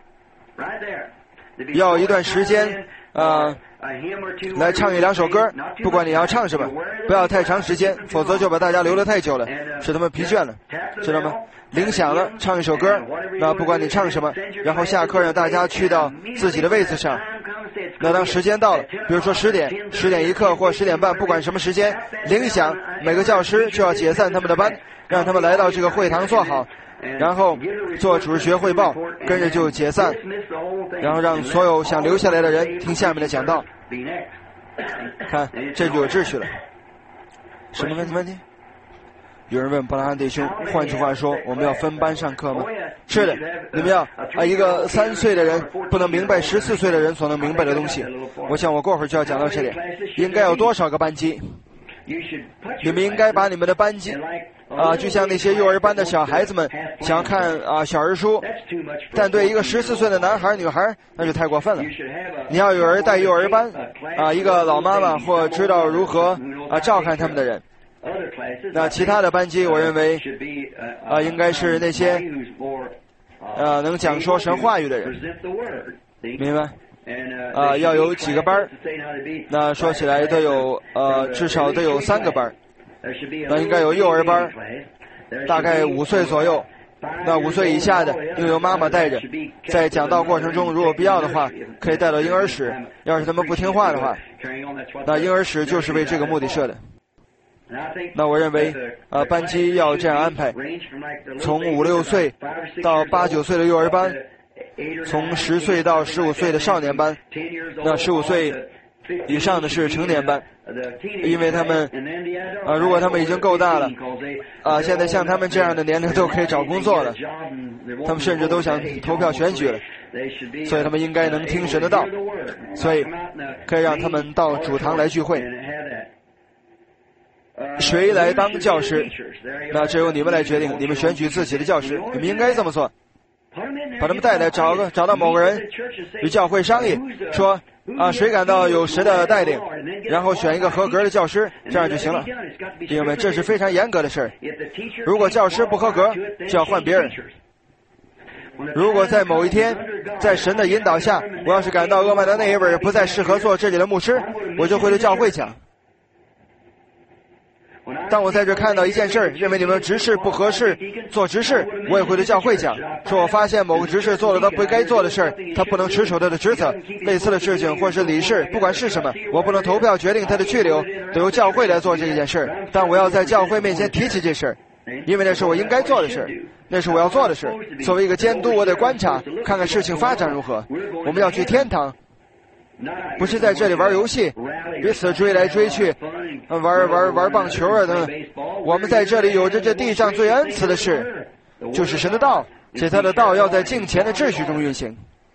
要一段时间，呃，来唱一两首歌，不管你要唱什么，不要太长时间，否则就把大家留得太久了，使他们疲倦了，知道吗？铃响了，唱一首歌，那不管你唱什么，然后下课让大家去到自己的位子上。那当时间到了，比如说十点、十点一刻或十点半，不管什么时间，铃响，每个教师就要解散他们的班，让他们来到这个会堂坐好，然后做主日学汇报，跟着就解散，然后让所有想留下来的人听下面的讲道。看，这就有秩序了。什么问题？问题？有人问布拉汉弟兄，换句话说，我们要分班上课吗？是的，你们要啊，一个三岁的人不能明白十四岁的人所能明白的东西。我想我过会儿就要讲到这点。应该有多少个班级？你们应该把你们的班级啊，就像那些幼儿班的小孩子们想要看啊小人书，但对一个十四岁的男孩女孩那就太过分了。你要有人带幼儿班啊，一个老妈妈或知道如何啊照看他们的人。那其他的班级，我认为啊，应该是那些呃能讲说神话语的人，明白？啊，要有几个班？那说起来都有呃，至少都有三个班。那应该有幼儿班，大概五岁左右。那五岁以下的，又由妈妈带着，在讲道过程中，如果必要的话，可以带到婴儿室。要是他们不听话的话，那婴儿室就是为这个目的设的。那我认为，呃，班级要这样安排：从五六岁到八九岁的幼儿班，从十岁到十五岁的少年班，那十五岁以上的是成年班，因为他们，啊、呃，如果他们已经够大了，啊、呃，现在像他们这样的年龄都可以找工作了，他们甚至都想投票选举了，所以他们应该能听神的道，所以可以让他们到主堂来聚会。谁来当教师？那这由你们来决定，你们选举自己的教师，你们应该这么做。把他们带来，找个找到某个人，与教会商议，说啊，谁感到有神的带领，然后选一个合格的教师，这样就行了。弟兄们，这是非常严格的事儿。如果教师不合格，就要换别人。如果在某一天，在神的引导下，我要是感到厄曼的那一位不再适合做这里的牧师，我就会对教会讲。当我在这看到一件事，认为你们执事不合适做执事，我也会对教会讲，说我发现某个执事做了他不该做的事，他不能持守他的职责，类似的事情或是理事，不管是什么，我不能投票决定他的去留，得由教会来做这一件事。但我要在教会面前提起这事，因为那是我应该做的事，那是我要做的事。作为一个监督，我得观察，看看事情发展如何。我们要去天堂，不是在这里玩游戏，彼此追来追去，玩玩玩棒球啊等等。我们在这里有着这地上最恩赐的事，就是神的道，且他的道要在敬虔的秩序中运行。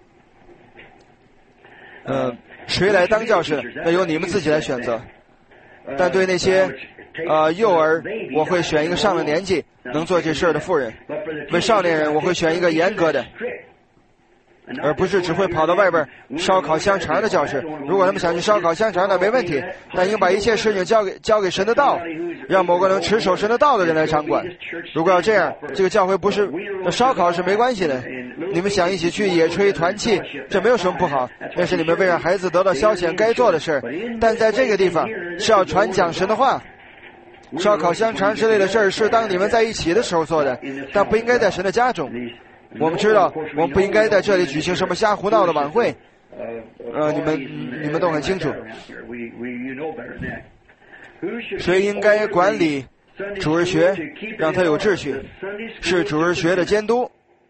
呃，谁来当教师，那由你们自己来选择。但对那些呃幼儿，我会选一个上了年纪能做这事儿的妇人；为少年人，我会选一个严格的，而不是只会跑到外边烧烤香肠的教师。如果他们想去烧烤香肠，那没问题，但应把一切事情交给交给神的道，让某个能持守神的道的人来掌管。如果要这样，这个教会不是那烧烤是没关系的。你们想一起去野炊团契，这没有什么不好，那是你们为让孩子得到消遣该做的事。但在这个地方是要传讲神的话。烧烤香肠之类的事儿是当你们在一起的时候做的，但不应该在神的家中。我们知道，我们不应该在这里举行什么瞎胡闹的晚会。呃，你们你们都很清楚。谁应该管理主日学，让他有秩序？是主日学的监督，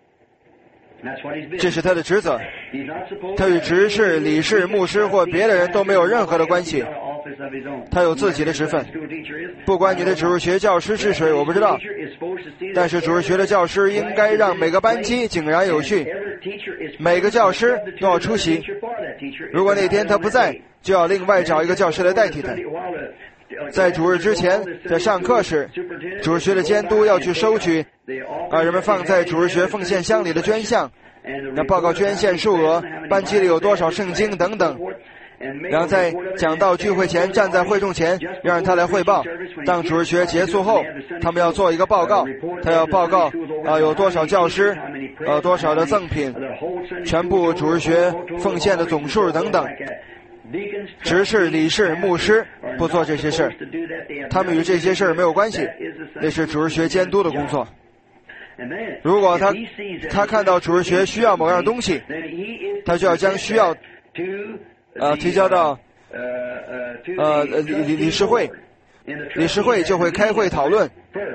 这是他的职责。他与执事、理事、牧师或别的人都没有任何的关系。他有自己的职分，不管你的主日学教师是谁，我不知道。但是主日学的教师应该让每个班级井然有序，每个教师都要出席。如果那天他不在，就要另外找一个教师来代替他。 在主日之前，在上课时，主日学的监督要去收取啊人们放在主日学奉献箱里的捐项，那报告捐献数额，班级里有多少圣经等等。然后在讲道聚会前，站在会众前，让他来汇报。当主日学结束后，他们要做一个报告，他要报告啊、呃、有多少教师，呃多少的赠品，全部主日学奉献的总数等等。执事、理事、牧师不做这些事儿，他们与这些事儿没有关系，那是主日学监督的工作。如果他他看到主日学需要某样东西，他就要将需要呃提交到呃理理理事会，理事会就会开会讨论。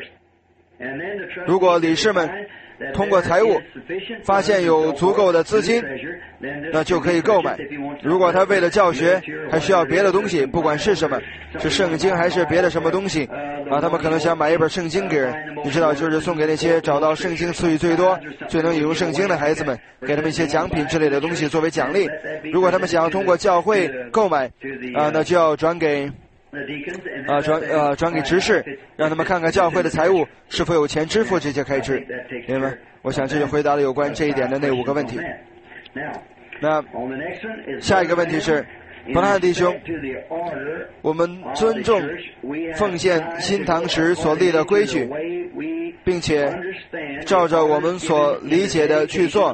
如果理事们通过财务发现有足够的资金，那就可以购买。如果他为了教学还需要别的东西，不管是什么，是圣经还是别的什么东西啊，他们可能想买一本圣经给人，你知道，就是送给那些找到圣经词语最多最能引用圣经的孩子们，给他们一些奖品之类的东西作为奖励。如果他们想要通过教会购买啊，那就要转给啊转呃转给执事，让他们看看教会的财务是否有钱支付这些开支。明白吗？我想这就回答了有关这一点的那五个问题。那下一个问题是，伯纳弟兄，我们尊重奉献新堂时所立的规矩，并且照着我们所理解的去做，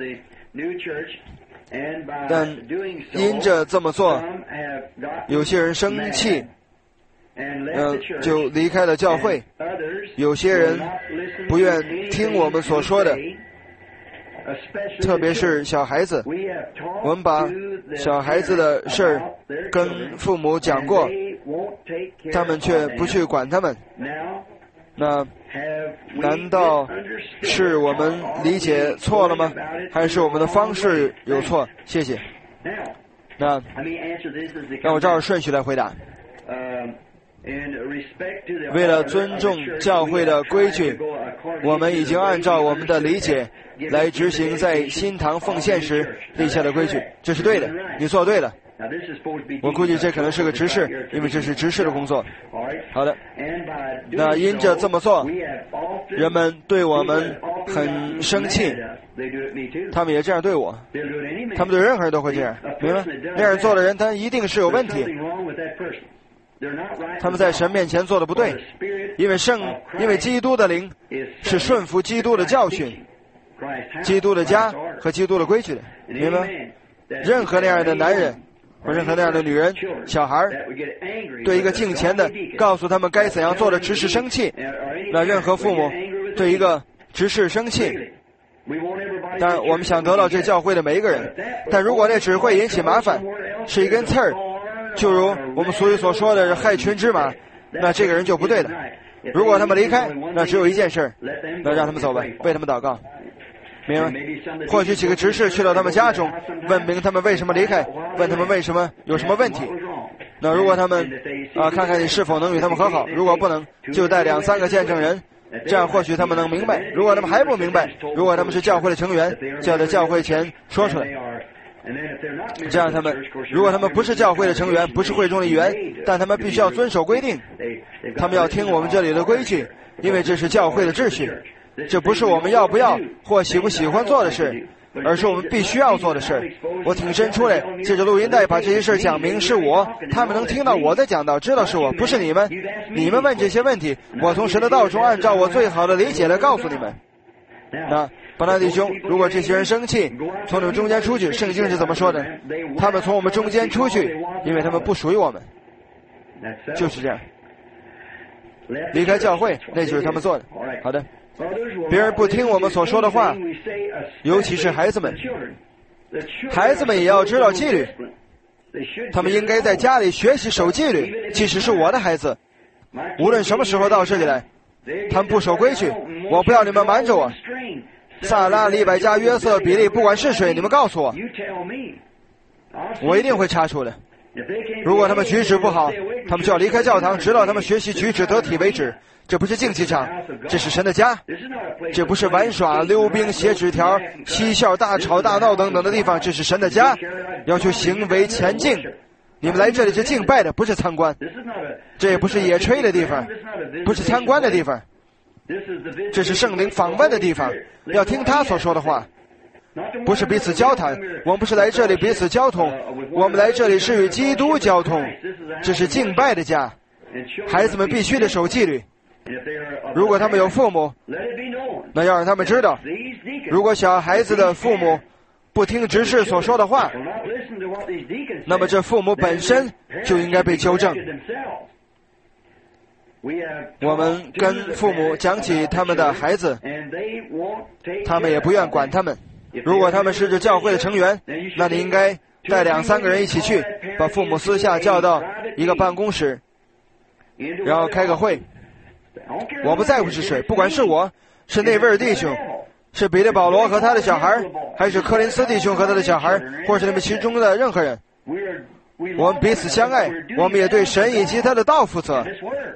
但因着这么做，有些人生气，呃，就离开了教会，有些人不愿听我们所说的，特别是小孩子，我们把小孩子的事儿跟父母讲过，他们却不去管他们。那难道是我们理解错了吗？还是我们的方式有错？谢谢。那让我照着顺序来回答。为了尊重教会的规矩，我们已经按照我们的理解来执行在新堂奉献时立下的规矩，这是对的，你做对了。我估计这可能是个执事，因为这是执事的工作。好的，那因着这么做，人们对我们很生气，他们也这样对我，他们对任何人都会这样，明白？那样做的人他一定是有问题，他们在神面前做的不对，因为圣因为基督的灵是顺服基督的教训，基督的家和基督的规矩的，明白？任何那样的男人或任何那样的女人、小孩对一个敬虔的告诉他们该怎样做的执事生气，那任何父母对一个执事生气，当然我们想得到这教会的每一个人，但如果那只会引起麻烦，是一根刺儿，就如我们俗语所说的是害群之马，那这个人就不对的。如果他们离开，那只有一件事，那让他们走吧，为他们祷告，明白？或许几个执事去到他们家中，问明他们为什么离开，问他们为什么有什么问题。那如果他们啊看看你是否能与他们和好，如果不能，就带两三个见证人，这样或许他们能明白。如果他们还不明白，如果他们是教会的成员，就要在教会前说出来。这样他们，如果他们不是教会的成员，不是会中的一员，但他们必须要遵守规定，他们要听我们这里的规矩，因为这是教会的秩序，这不是我们要不要或喜不喜欢做的事，而是我们必须要做的事。我挺身出来，借着录音带把这些事讲明，是我，他们能听到我的讲道，知道是我，不是你们。你们问这些问题，我从神的道中按照我最好的理解来告诉你们。那伯纳弟兄，如果这些人生气，从你们中间出去，圣经是怎么说的？他们从我们中间出去，因为他们不属于我们，就是这样。离开教会，那就是他们做的。好的，别人不听我们所说的话，尤其是孩子们，孩子们也要知道纪律，他们应该在家里学习守纪律。即使是我的孩子，无论什么时候到这里来，他们不守规矩，我不要你们瞒着我。萨拉、利百加、约瑟、比利，不管是谁，你们告诉我，我一定会查出的。如果他们举止不好，他们就要离开教堂，直到他们学习举止得体为止。这不是竞技场，这是神的家，这不是玩耍、溜冰、写纸条、嬉笑、大吵大闹等等的地方，这是神的家，要求行为前进， 你们来这里是敬拜的，不是参观。这也不是野炊的地方，不是参观的地方。这是圣灵访问的地方，要听他所说的话，不是彼此交谈。我们不是来这里彼此交通，我们来这里是与基督交通。这是敬拜的家，孩子们必须得守纪律。如果他们有父母，那要让他们知道，如果小孩子的父母不听执事所说的话，那么这父母本身就应该被纠正。我们跟父母讲起他们的孩子，他们也不愿管他们。如果他们是这教会的成员，那你应该带两三个人一起去，把父母私下叫到一个办公室，然后开个会。我不在乎是谁，不管是我，是那位弟兄，是彼得保罗和他的小孩，还是柯林斯弟兄和他的小孩，或是你们其中的任何人，我们彼此相爱，我们也对神以及他的道负责。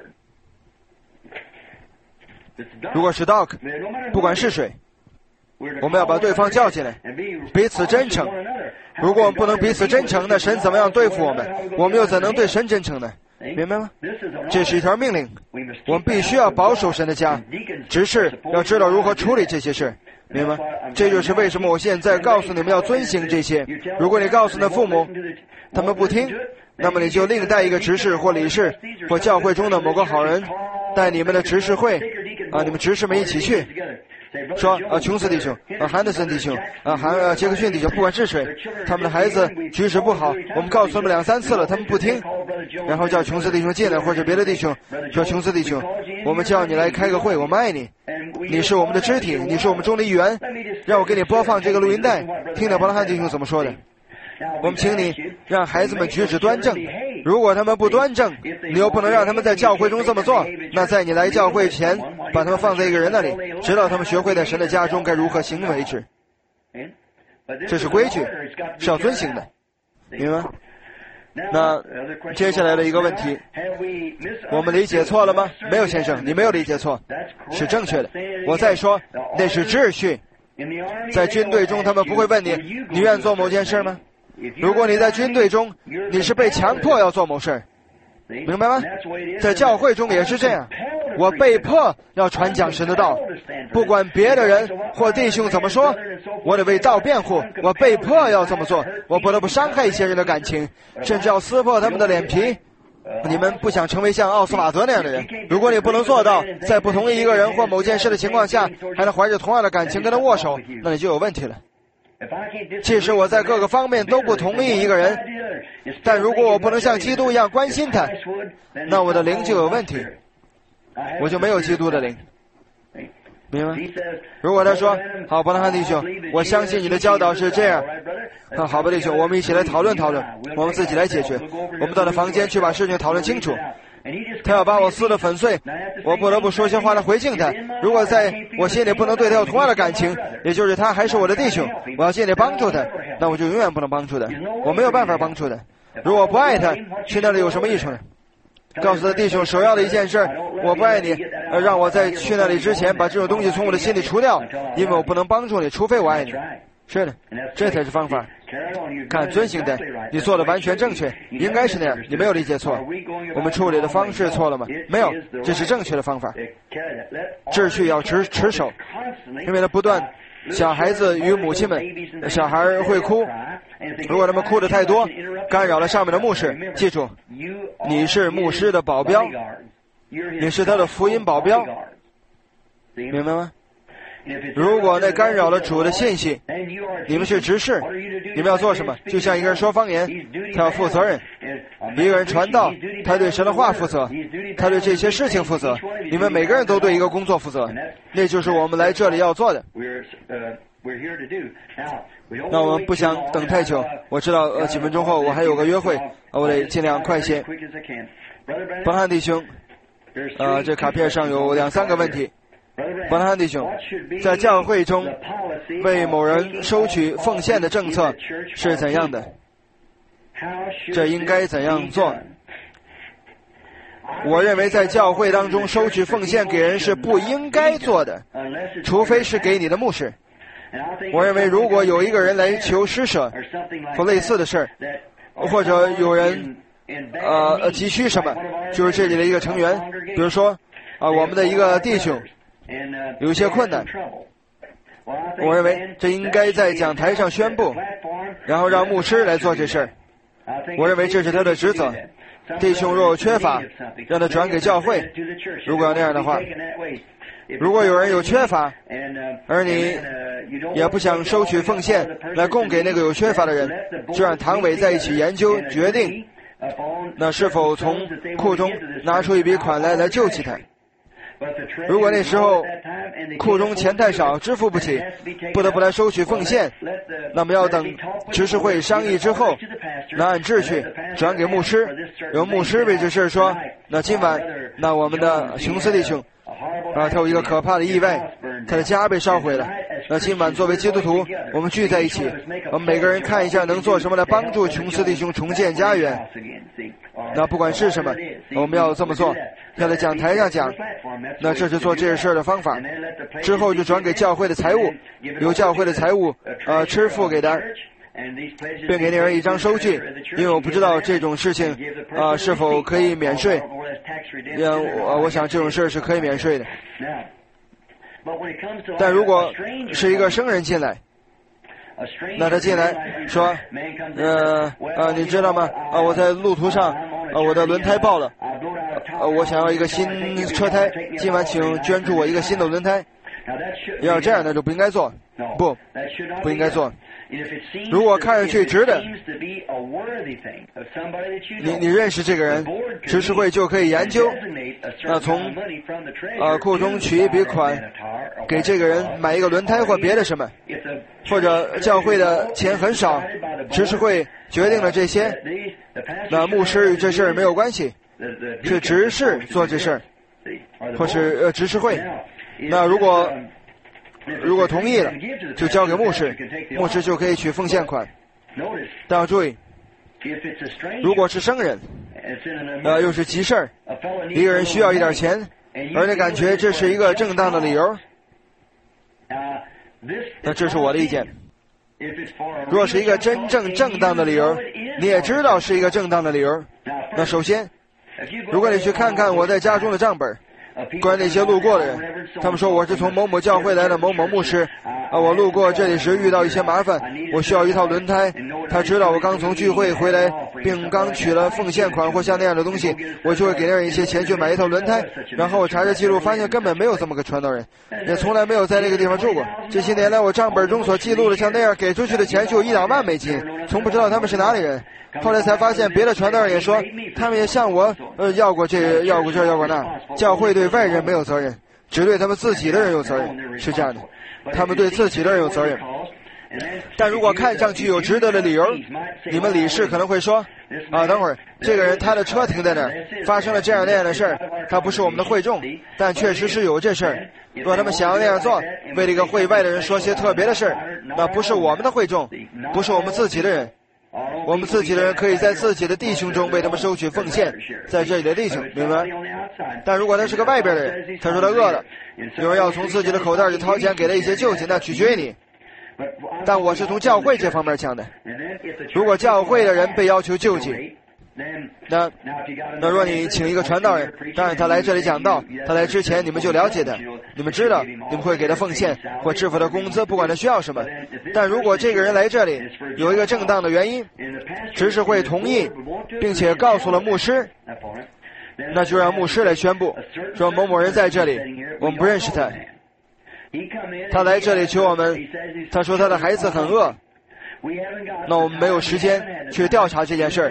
如果是 Doc， 不管是谁，我们要把对方叫进来，彼此真诚。如果我们不能彼此真诚，那神怎么样对付我们？我们又怎能对神真诚呢？明白吗？这是一条命令，我们必须要保守神的家，只是要知道如何处理这些事，明白吗？这就是为什么我现在告诉你们要遵行这些。如果你告诉那父母，他们不听，那么你就另带一个执事或理事或教会中的某个好人带你们的执事会啊，你们执事们一起去说啊，琼斯弟兄啊，韩德森弟兄啊，韩呃杰克逊弟兄，不管是谁，他们的孩子举止不好，我们告诉他们两三次了，他们不听，然后叫琼斯弟兄进来，或者别的弟兄说，琼斯弟兄，我们叫你来开个会，我们爱你，你是我们的肢体，你是我们中的一员，让我给你播放这个录音带，听听伯拉罕弟兄怎么说的。我们请你让孩子们举止端正，如果他们不端正，你又不能让他们在教会中这么做，那在你来教会前把他们放在一个人那里，直到他们学会在神的家中该如何行为止。这是规矩，是要遵行的，明白吗？那接下来的一个问题，我们理解错了吗？没有，先生，你没有理解错，是正确的。我再说，那是秩序。在军队中，他们不会问你，你愿做某件事吗？如果你在军队中，你是被强迫要做某事，明白吗？在教会中也是这样，我被迫要传讲神的道，不管别的人或弟兄怎么说，我得为道辩护，我被迫要这么做，我不得不伤害一些人的感情，甚至要撕破他们的脸皮。你们不想成为像奥斯瓦德那样的人，如果你不能做到在不同意一个人或某件事的情况下还能怀着同样的感情跟他握手，那你就有问题了。即使我在各个方面都不同意一个人，但如果我不能像基督一样关心他，那我的灵就有问题，我就没有基督的灵，明白吗？如果他说，好，伯拉罕弟兄，我相信你的教导是这样，那好吧，弟兄，我们一起来讨论讨论，我们自己来解决，我们到了房间去把事情讨论清楚。他要把我撕得粉碎，我不得不说些话来回敬他。如果在我心里不能对他有同样的感情，也就是他还是我的弟兄，我要尽力帮助他，那我就永远不能帮助他，我没有办法帮助他。如果不爱他，去那里有什么益处呢？告诉他弟兄，首要的一件事，我不爱你，呃，让我在去那里之前把这种东西从我的心里除掉，因为我不能帮助你，除非我爱你。是的，这才是方法。看，遵行的，你做的完全正确，应该是那样，你没有理解错。我们处理的方式错了吗？没有，这是正确的方法。秩序要持持守，因为他不断，小孩子与母亲们，小孩会哭，如果他们哭得太多，干扰了上面的牧师，记住，你是牧师的保镖，你是他的福音保镖，明白吗？如果那干扰了主的信息，你们是执事，你们要做什么？就像一个人说方言，他要负责任；一个人传道，他对神的话负责，他对这些事情负责。你们每个人都对一个工作负责，那就是我们来这里要做的。那我们不想等太久，我知道呃几分钟后我还有个约会，我得尽量快些。伯拉罕弟兄，呃，这卡片上有两三个问题。伯拉罕弟兄，在教会中为某人收取奉献的政策是怎样的？这应该怎样做？我认为在教会当中收取奉献给人是不应该做的，除非是给你的牧师。我认为如果有一个人来求施舍或类似的事儿， 或者有人呃急需什么，就是这里的一个成员，比如说啊、呃、我们的一个弟兄有一些困难，我认为这应该在讲台上宣布，然后让牧师来做这事儿。我认为这是他的职责。弟兄若有缺乏，让他转给教会。如果要那样的话，如果有人有缺乏，而你也不想收取奉献来供给那个有缺乏的人，就让堂委在一起研究决定，那是否从库中拿出一笔款来来救济他。如果那时候库中钱太少，支付不起，不得不来收取奉献，那么要等执事会商议之后，那按秩序转给牧师，由牧师为这事说，那今晚那我们的琼斯弟兄啊，他有一个可怕的意外，他的家被烧毁了。那今晚作为基督徒，我们聚在一起，我们每个人看一下能做什么来帮助琼斯弟兄重建家园。那不管是什么，我们要这么做，要在讲台上讲，那这是做这事的方法。之后就转给教会的财务，由教会的财务呃支付给他，并给那人一张收据，因为我不知道这种事情啊、呃、是否可以免税。我我想这种事是可以免税的。但如果是一个生人进来，那他进来说，呃呃，你知道吗？啊，我在路途上，啊，我的轮胎爆了，呃，我想要一个新车胎，今晚请捐助我一个新的轮胎。要这样，那就不应该做，不，不应该做。如果看上去值得，你你认识这个人，执事会就可以研究，那从呃库中取一笔款，给这个人买一个轮胎或别的什么，或者教会的钱很少，执事会决定了这些，那牧师与这事儿没有关系，是执事做这事儿，或是呃执事会。那如果如果同意了，就交给牧师，牧师就可以取奉献款。但要注意，如果是生人，呃，又是急事儿，一个人需要一点钱，而你感觉这是一个正当的理由，那这是我的意见。若是一个真正正当的理由，你也知道是一个正当的理由，那首先，如果你去看看我在家中的账本，关于那些路过的人，他们说我是从某某教会来的某某牧师，啊，我路过这里时遇到一些麻烦，我需要一套轮胎。他知道我刚从聚会回来，并刚取了奉献款或像那样的东西，我就会给那人一些钱去买一套轮胎。然后我查着记录，发现根本没有这么个传道人，也从来没有在那个地方住过。这些年来，我账本中所记录的像那样给出去的钱就有一两万美金，从不知道他们是哪里人。后来才发现，别的传道人也说，他们也向我呃要过这要过这要过那。教会对外人没有责任，只对他们自己的人有责任，是这样的，他们对自己的人有责任。但如果看上去有值得的理由，你们理事可能会说，啊，等会儿这个人他的车停在那儿，发生了这样那样的事儿，他不是我们的会众，但确实是有这事儿。若他们想要那样做，为了一个会外的人说些特别的事儿，那不是我们的会众，不是我们自己的人。我们自己的人可以在自己的弟兄中为他们收取奉献，在这里的弟兄，明白？但如果他是个外边的人，他说他饿了，有人要从自己的口袋里掏钱给他一些救济，那取决于你。但我是从教会这方面讲的。如果教会的人被要求救济，那那若你请一个传道人，当然他来这里讲道，他来之前你们就了解他，你们知道你们会给他奉献或支付他工资，不管他需要什么。但如果这个人来这里有一个正当的原因，执事会同意，并且告诉了牧师，那就让牧师来宣布说某某人在这里，我们不认识他，他来这里求我们，他说他的孩子很饿，那我们没有时间去调查这件事儿，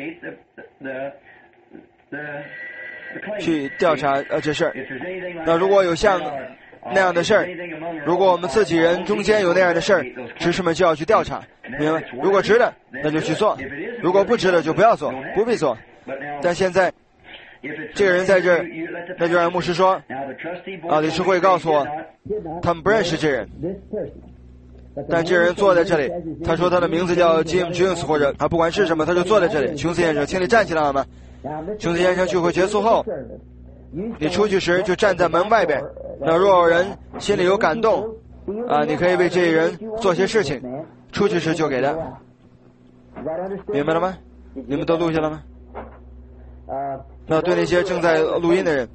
去调查呃这事儿。那如果有像那样的事儿，如果我们自己人中间有那样的事儿，执事们就要去调查，明白？如果值得，那就去做；如果不值得，就不要做，不必做。但现在这个人在这儿，那就让牧师说，啊，理事会告诉我，他们不认识这人。但这人坐在这里，他说他的名字叫 Jim Jones， 或者他不管是什么，他就坐在这里。琼斯先生，请你站起来好吗？琼斯先生聚会结束后，你出去时就站在门外边。那若有人心里有感动，啊，你可以为这人做些事情，出去时就给他，明白了吗？ 你们都录下了吗？那对那些正在录音的人，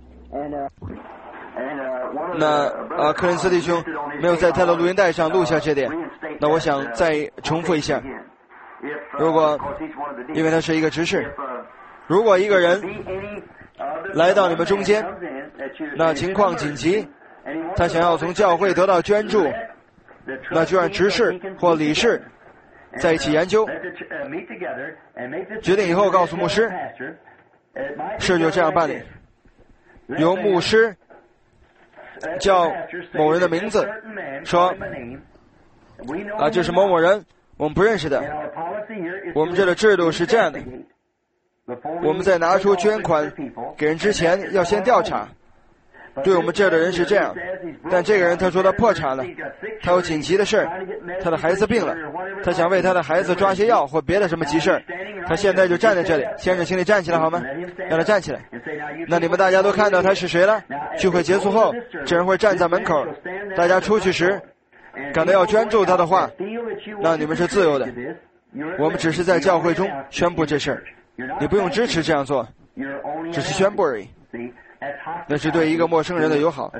那啊，柯林斯弟兄没有在他的录音带上录下这点，那我想再重复一下。如果，因为他是一个执事，如果一个人来到你们中间，那情况紧急，他想要从教会得到捐助，那就让执事或理事在一起研究，决定以后告诉牧师，事就这样办理，由牧师叫某人的名字，说啊，这是某某人，我们不认识的。我们这的制度是这样的，我们在拿出捐款给人之前要先调查，对我们这儿的人是这样，但这个人他说他破产了，他有紧急的事，他的孩子病了，他想为他的孩子抓些药或别的什么急事，他现在就站在这里。先生，请你站起来好吗？让他站起来。那你们大家都看到他是谁了？聚会结束后，这人会站在门口，大家出去时感到要捐助他的话，那你们是自由的。我们只是在教会中宣布这事儿，你不用支持这样做，只是宣布而已。那是对一个陌生人的友好，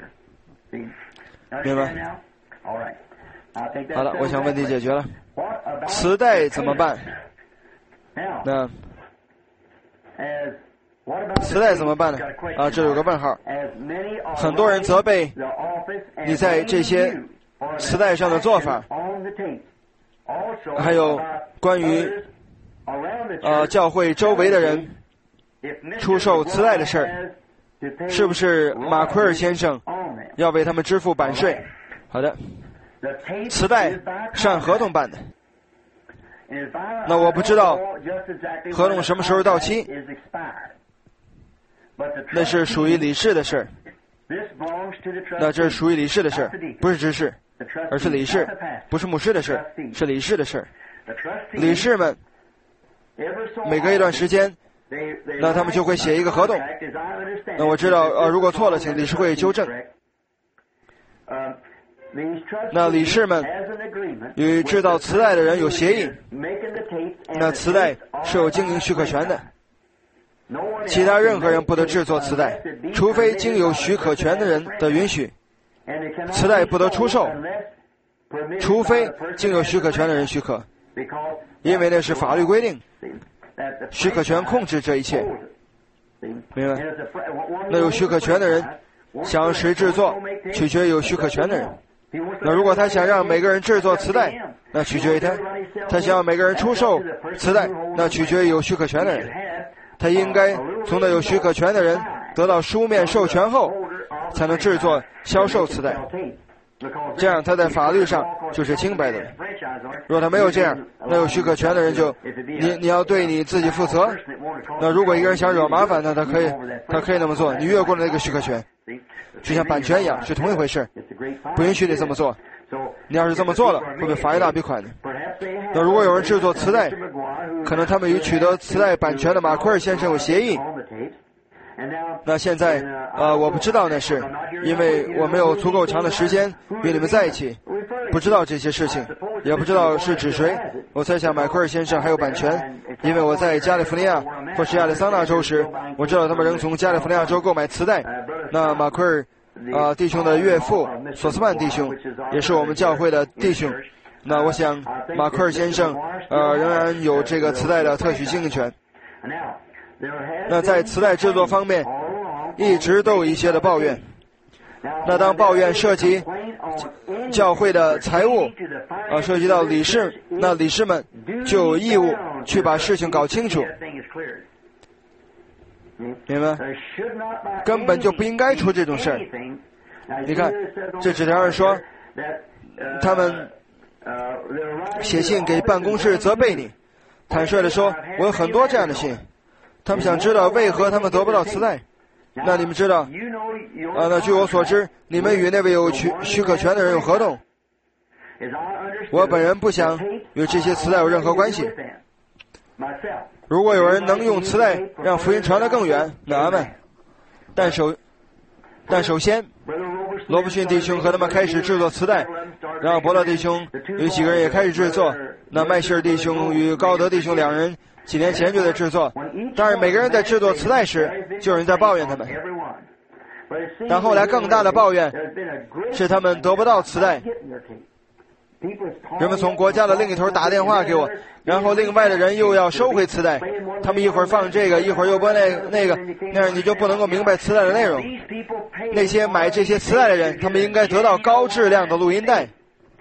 明白？好了，我想问题解决了。磁带怎么办？那磁带怎么办呢？啊，这有个问号。很多人责备你在这些磁带上的做法，还有关于呃教会周围的人出售磁带的事儿。是不是马奎尔先生要为他们支付版税？好的，磁带是按合同办的。那我不知道合同什么时候到期，那是属于理事的事。那这是属于理事的事，不是执事，而是理事，不是牧师的事，是理事的事。理事们每隔一段时间，那他们就会写一个合同。那我知道，呃，如果错了，请理事会纠正。那理事们与制造磁带的人有协议，那磁带是有经营许可权的，其他任何人不得制作磁带，除非经有许可权的人的允许。磁带不得出售，除非经有许可权的人许可，因为那是法律规定。许可权控制这一切，明白？那有许可权的人想让谁制作，取决于有许可权的人。那如果他想让每个人制作磁带，那取决于他；他想要每个人出售磁带，那取决于有许可权的人。他应该从那有许可权的人得到书面授权后，才能制作、销售磁带。这样他在法律上就是清白的。如果他没有这样，那有许可权的人就你你要对你自己负责。那如果一个人想惹麻烦，那他可以他可以那么做，你越过了那个许可权，就像版权一样，是同一回事，不允许你这么做。你要是这么做了，会被罚一大笔款的。那如果有人制作磁带，可能他们与取得磁带版权的马奎尔先生有协议。那现在呃，我不知道那是，因为我没有足够长的时间与你们在一起，不知道这些事情，也不知道是指谁。我猜想马奎尔先生还有版权，因为我在加利福尼亚或是亚利桑那州时，我知道他们仍从加利福尼亚州购买磁带。那马奎尔啊、呃、弟兄的岳父索斯曼弟兄也是我们教会的弟兄。那我想马奎尔先生呃仍然有这个磁带的特许经营权。那在磁带制作方面一直都有一些的抱怨。那当抱怨涉及教会的财务呃涉及到理事，那理事们就有义务去把事情搞清楚，明白？根本就不应该出这种事儿。你看这纸条上说他们写信给办公室责备你，坦率地说我有很多这样的信，他们想知道为何他们得不到磁带。那你们知道啊？那据我所知，你们与那位有许许可权的人有合同。我本人不想与这些磁带有任何关系。如果有人能用磁带让福音传得更远，那阿们。但首但首先，罗伯逊弟兄和他们开始制作磁带，然后伯乐弟兄有几个人也开始制作。那麦希尔弟兄与高德弟兄两人几年前就在制作，但是每个人在制作磁带时，就有人在抱怨他们。但后来更大的抱怨是他们得不到磁带。人们从国家的另一头打电话给我，然后另外的人又要收回磁带，他们一会儿放这个，一会儿又播那个那个，那样你就不能够明白磁带的内容。那些买这些磁带的人，他们应该得到高质量的录音带。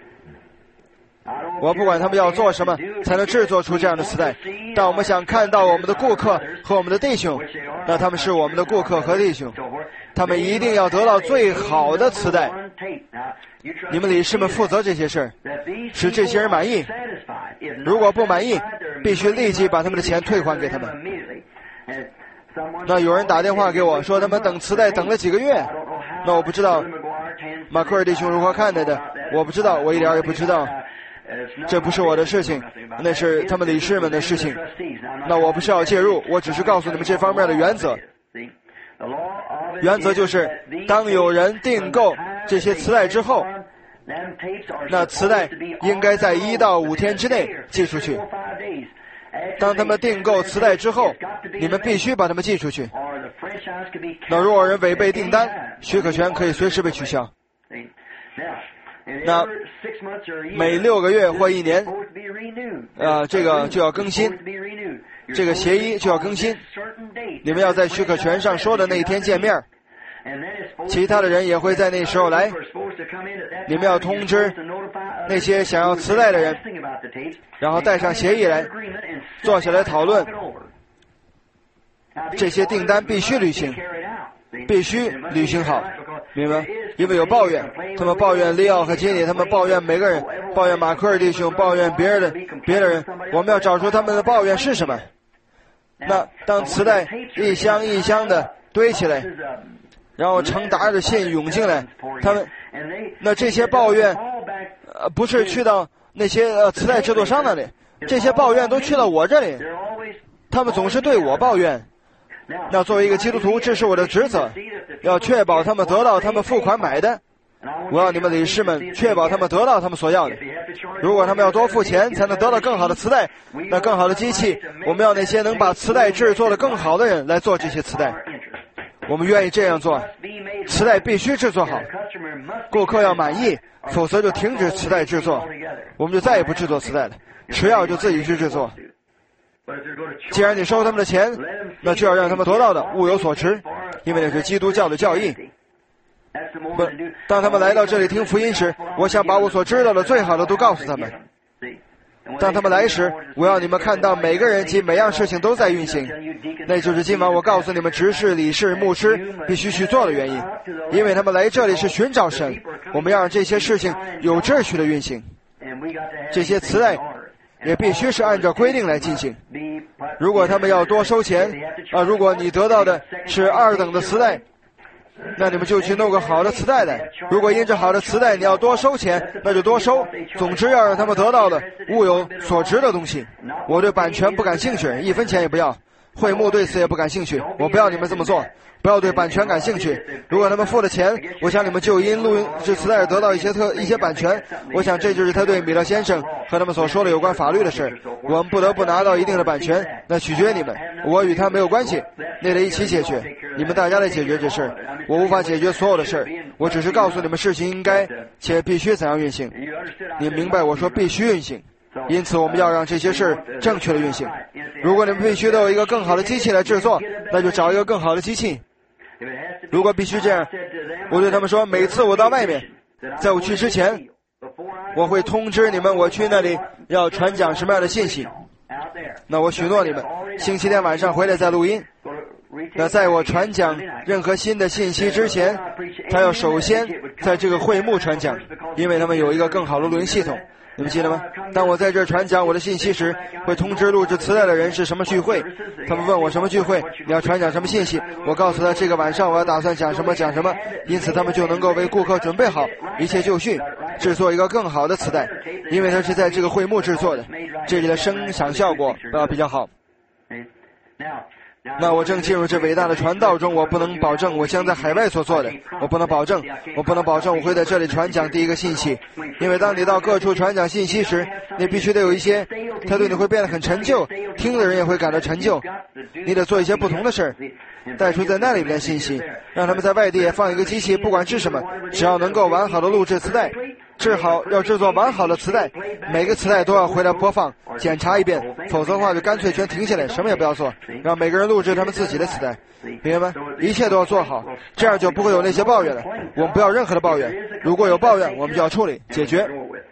我不管他们要做什么才能制作出这样的磁带，但我们想看到我们的顾客和我们的弟兄，那他们是我们的顾客和弟兄，他们一定要得到最好的磁带。你们理事们负责这些事儿，使这些人满意。如果不满意，必须立即把他们的钱退还给他们。那有人打电话给我说他们等磁带等了几个月，那我不知道马奎尔弟兄如何看待的，我不知道，我一点也不知道。这不是我的事情，那是他们理事们的事情。那我不需要介入，我只是告诉你们这方面的原则。原则就是，当有人订购这些磁带之后，那磁带应该在一到五天之内寄出去。当他们订购磁带之后，你们必须把他们寄出去。那如果有人违背订单，许可权可以随时被取消。那每六个月或一年，呃，这个就要更新，这个协议就要更新。你们要在许可权上说的那一天见面，其他的人也会在那时候来。你们要通知那些想要磁带的人，然后带上协议来，坐下来讨论。这些订单必须履行，必须履行好，明白？因为有抱怨，他们抱怨利奥和吉尼，他们抱怨每个人，抱怨马奎尔弟兄，抱怨别人的别的人。我们要找出他们的抱怨是什么。那当磁带一箱一箱的堆起来，然后成沓的信涌进来，他们那这些抱怨，呃，不是去到那些呃磁带制作商那里，这些抱怨都去到我这里，他们总是对我抱怨。那作为一个基督徒，这是我的职责，要确保他们得到他们付款买的。我要你们理事们确保他们得到他们所要的。如果他们要多付钱才能得到更好的磁带，那更好的机器，我们要那些能把磁带制作的更好的人来做这些磁带。我们愿意这样做，磁带必须制作好，顾客要满意，否则就停止磁带制作，我们就再也不制作磁带了，吃药就自己去制作。既然你收他们的钱，那就要让他们得到的物有所值，因为那是基督教的教义。不，当他们来到这里听福音时，我想把我所知道的最好的都告诉他们。当他们来时，我要你们看到每个人及每样事情都在运行，那就是今晚我告诉你们执事、理事、牧师必须去做的原因，因为他们来这里是寻找神，我们要让这些事情有秩序的运行。这些磁带也必须是按照规定来进行。如果他们要多收钱啊，如果你得到的是二等的磁带，那你们就去弄个好的磁带来。如果因着好的磁带你要多收钱，那就多收。总之要让他们得到的物有所值的东西。我对版权不感兴趣，一分钱也不要。会幕对此也不感兴趣，我不要你们这么做，不要对版权感兴趣。如果他们付了钱，我想你们就因录音这磁带而得到一些特一些版权。我想这就是他对米勒先生和他们所说的有关法律的事。我们不得不拿到一定的版权，那取决你们，我与他没有关系，那得一起解决，你们大家来解决这事。我无法解决所有的事，我只是告诉你们事情应该且必须怎样运行。你明白我说必须运行，因此我们要让这些事正确的运行。如果你们必须都有一个更好的机器来制作，那就找一个更好的机器。如果必须这样，我对他们说，每次我到外面，在我去之前，我会通知你们我去那里要传讲什么样的信息。那我许诺你们，星期天晚上回来再录音。那在我传讲任何新的信息之前，他要首先在这个会幕传讲，因为他们有一个更好的录音系统。你们记得吗？当我在这传讲我的信息时，会通知录制磁带的人是什么聚会。他们问我什么聚会，你要传讲什么信息，我告诉他这个晚上我要打算讲什么讲什么，因此他们就能够为顾客准备好一切就绪，制作一个更好的磁带，因为它是在这个会幕制作的，这里的声响效果呃比较好。那我正进入这伟大的传道中，我不能保证我将在海外所做的，我不能保证，我不能保证我会在这里传讲第一个信息，因为当你到各处传讲信息时，你必须得有一些他对你会变得很陈旧，听的人也会感到陈旧。你得做一些不同的事儿，带出在那里面的信息，让他们在外地也放一个机器，不管是什么，只要能够完好的录制磁带，制好要制作完好的磁带，每个磁带都要回来播放，检查一遍，否则的话就干脆全停下来，什么也不要做，让每个人录制他们自己的磁带，明白吗？一切都要做好，这样就不会有那些抱怨了。我们不要任何的抱怨，如果有抱怨，我们就要处理解决。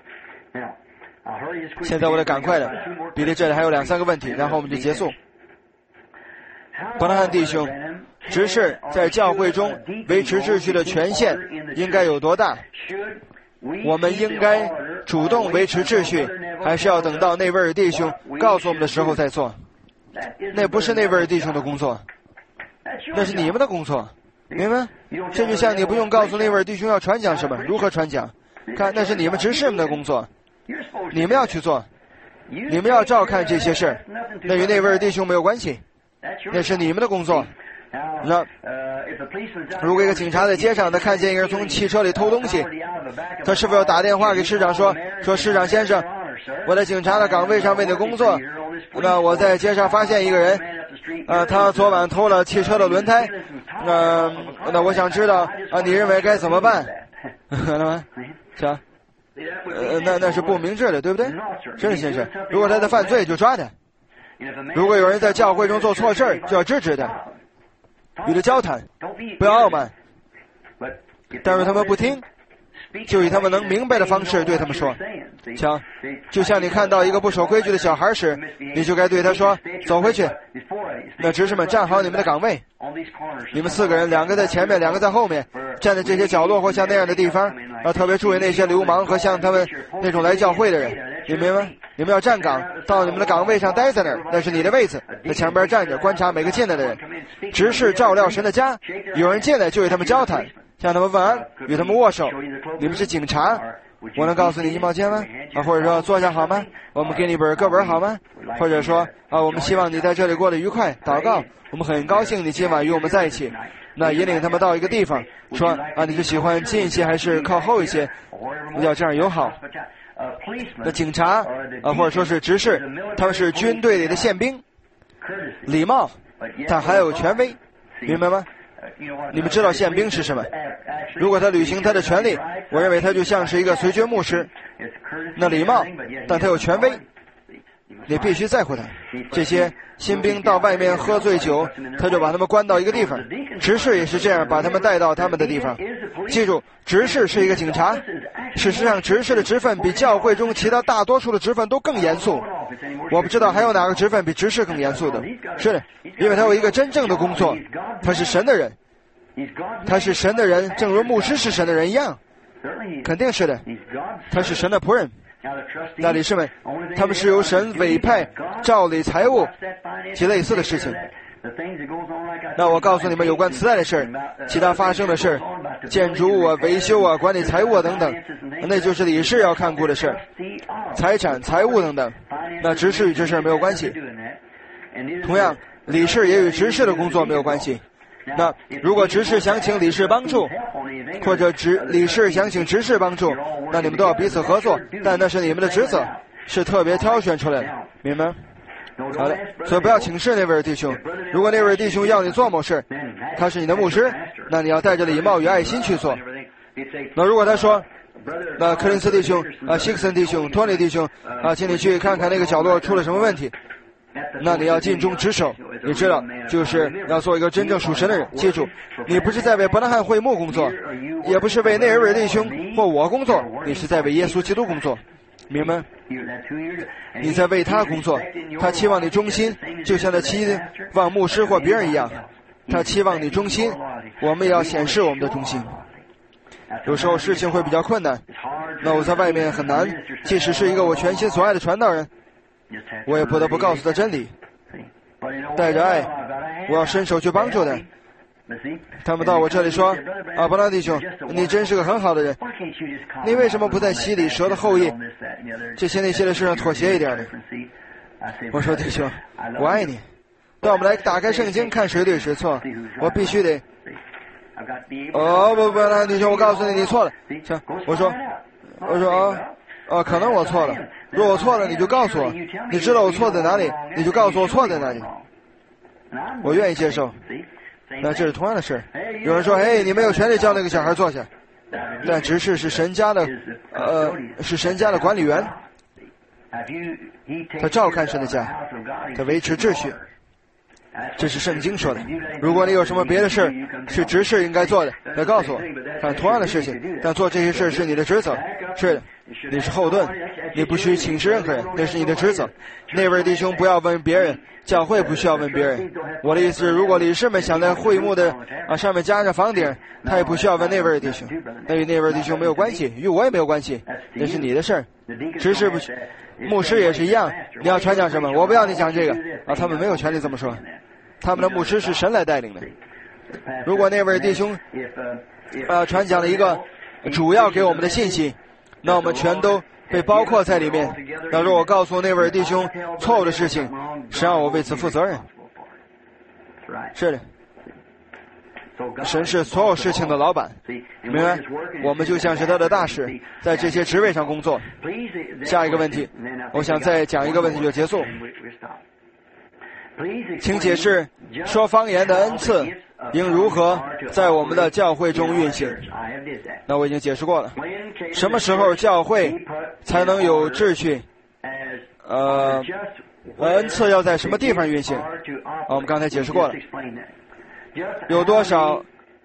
现在我得赶快的，比利这里还有两三个问题，然后我们就结束。伯纳汉弟兄，执事在教会中维持秩序的权限应该有多大？我们应该主动维持秩序，还是要等到那位弟兄告诉我们的时候再做？那不是那位弟兄的工作，那是你们的工作，明白？甚至像你不用告诉那位弟兄要传讲什么，如何传讲，看，那是你们执事们的工作，你们要去做，你们要照看这些事，那与那位弟兄没有关系，那是你们的工作。那如果一个警察在街上，他看见一个人从汽车里偷东西，他是否要打电话给市长说说市长先生，我在警察的岗位上为你工作，那我在街上发现一个人，呃，他昨晚偷了汽车的轮胎，呃，那我想知道啊，你认为该怎么办？看到吗？是啊，呃，那那是不明智的，对不对？是的，先生。如果他在犯罪，就抓他；如果有人在教会中做错事，就要制止他。与他交谈，不要傲慢，但是他们不听，就以他们能明白的方式对他们说。瞧，就像你看到一个不守规矩的小孩时，你就该对他说走回去。那执事们站好你们的岗位，你们四个人，两个在前面，两个在后面，站在这些角落或像那样的地方，要特别注意那些流氓和像他们那种来教会的人，你明白吗？你们要站岗，到你们的岗位上待在那儿，那是你的位子，在墙边站着，观察每个进来的人。执事照料神的家，有人进来就与他们交谈，向他们问安，与他们握手。你们是警察，我能告诉你衣帽间吗？啊，或者说坐下好吗？我们给你本课文好吗？或者说啊，我们希望你在这里过得愉快，祷告，我们很高兴你今晚与我们在一起。那引领他们到一个地方，说啊，你是喜欢近一些还是靠后一些？要这样友好。那警察啊，或者说是执事，他们是军队里的宪兵，礼貌，但还有权威，明白吗？你们知道宪兵是什么？如果他履行他的权利，我认为他就像是一个随军牧师。那礼貌，但他有权威，你必须在乎他。这些新兵到外面喝醉酒，他就把他们关到一个地方。执事也是这样，把他们带到他们的地方。记住，执事是一个警察。事实上，执事的职分比教会中其他大多数的职分都更严肃。我不知道还有哪个职分比执事更严肃的。是的，因为他有一个真正的工作，他是神的人，他是神的人，正如牧师是神的人一样，肯定是的，他是神的仆人。那理事们，他们是由神委派照理财务及类似的事情。那我告诉你们有关磁带的事，其他发生的事，建筑物啊、维修啊、管理财务啊等等，那就是理事要看顾的事，财产、财务等等。那执事与这事没有关系。同样，理事也与执事的工作没有关系。那如果执事想请理事帮助，或者执理事想请执事帮助，那你们都要彼此合作，但那是你们的职责，是特别挑选出来的，明白？好的，所以不要轻视那位弟兄。如果那位弟兄要你做某事，他是你的牧师，那你要带着礼貌与爱心去做。那如果他说，那柯林斯弟兄啊、希克森弟兄、托尼弟兄啊，请你去看看那个角落出了什么问题，那你要尽忠职守。你知道，就是要做一个真正属神的人。记住，你不是在为伯纳汉会幕工作，也不是为那位弟兄或我工作，你是在为耶稣基督工作，明白？你在为他工作，他期望你忠心，就像他期望牧师或别人一样，他期望你忠心，我们也要显示我们的忠心。有时候事情会比较困难，那我在外面很难，即使是一个我全心所爱的传道人，我也不得不告诉他真理，带着爱，我要伸手去帮助他。他们到我这里说，啊，伯纳弟兄，你真是个很好的人，你为什么不在洗礼蛇的后裔这些那些的事上妥协一点呢？我说，弟兄，我爱你，让我们来打开圣经看谁对谁错，我必须得哦不不，那弟兄，我告诉你，你错了。行，我说，我说啊， 呃，可能我错了。如果我错了，你就告诉我。你知道我错在哪里，你就告诉我错在哪里。我愿意接受。那这是同样的事。有人说：“嘿，你没有权利叫那个小孩坐下。”但执事是神家的，呃，是神家的管理员。他照看神的家，他维持秩序。这是圣经说的。如果你有什么别的事是执事应该做的，来告诉我。但同样的事情，但做这些事是你的职责。是的，你是后盾，你不需轻视任何人，那是你的职责。那位弟兄不要问别人，教会不需要问别人。我的意思是，如果理事们想在会幕的啊上面加上房顶，他也不需要问那位弟兄，那与那位弟兄没有关系，与我也没有关系，那是你的事儿。执事不，牧师也是一样。你要传讲什么？我不要你讲这个啊，他们没有权利这么说。他们的牧师是神来带领的。如果那位弟兄呃传讲了一个主要给我们的信息，那我们全都被包括在里面。那如果我告诉那位弟兄错误的事情，实际上我为此负责任。是的，神是所有事情的老板，明白？我们就像是他的大使，在这些职位上工作。下一个问题，我想再讲一个问题就结束。请解释说方言的恩赐应如何在我们的教会中运行。那我已经解释过了。什么时候教会才能有秩序？呃，恩赐要在什么地方运行？啊，我们刚才解释过了。有多少？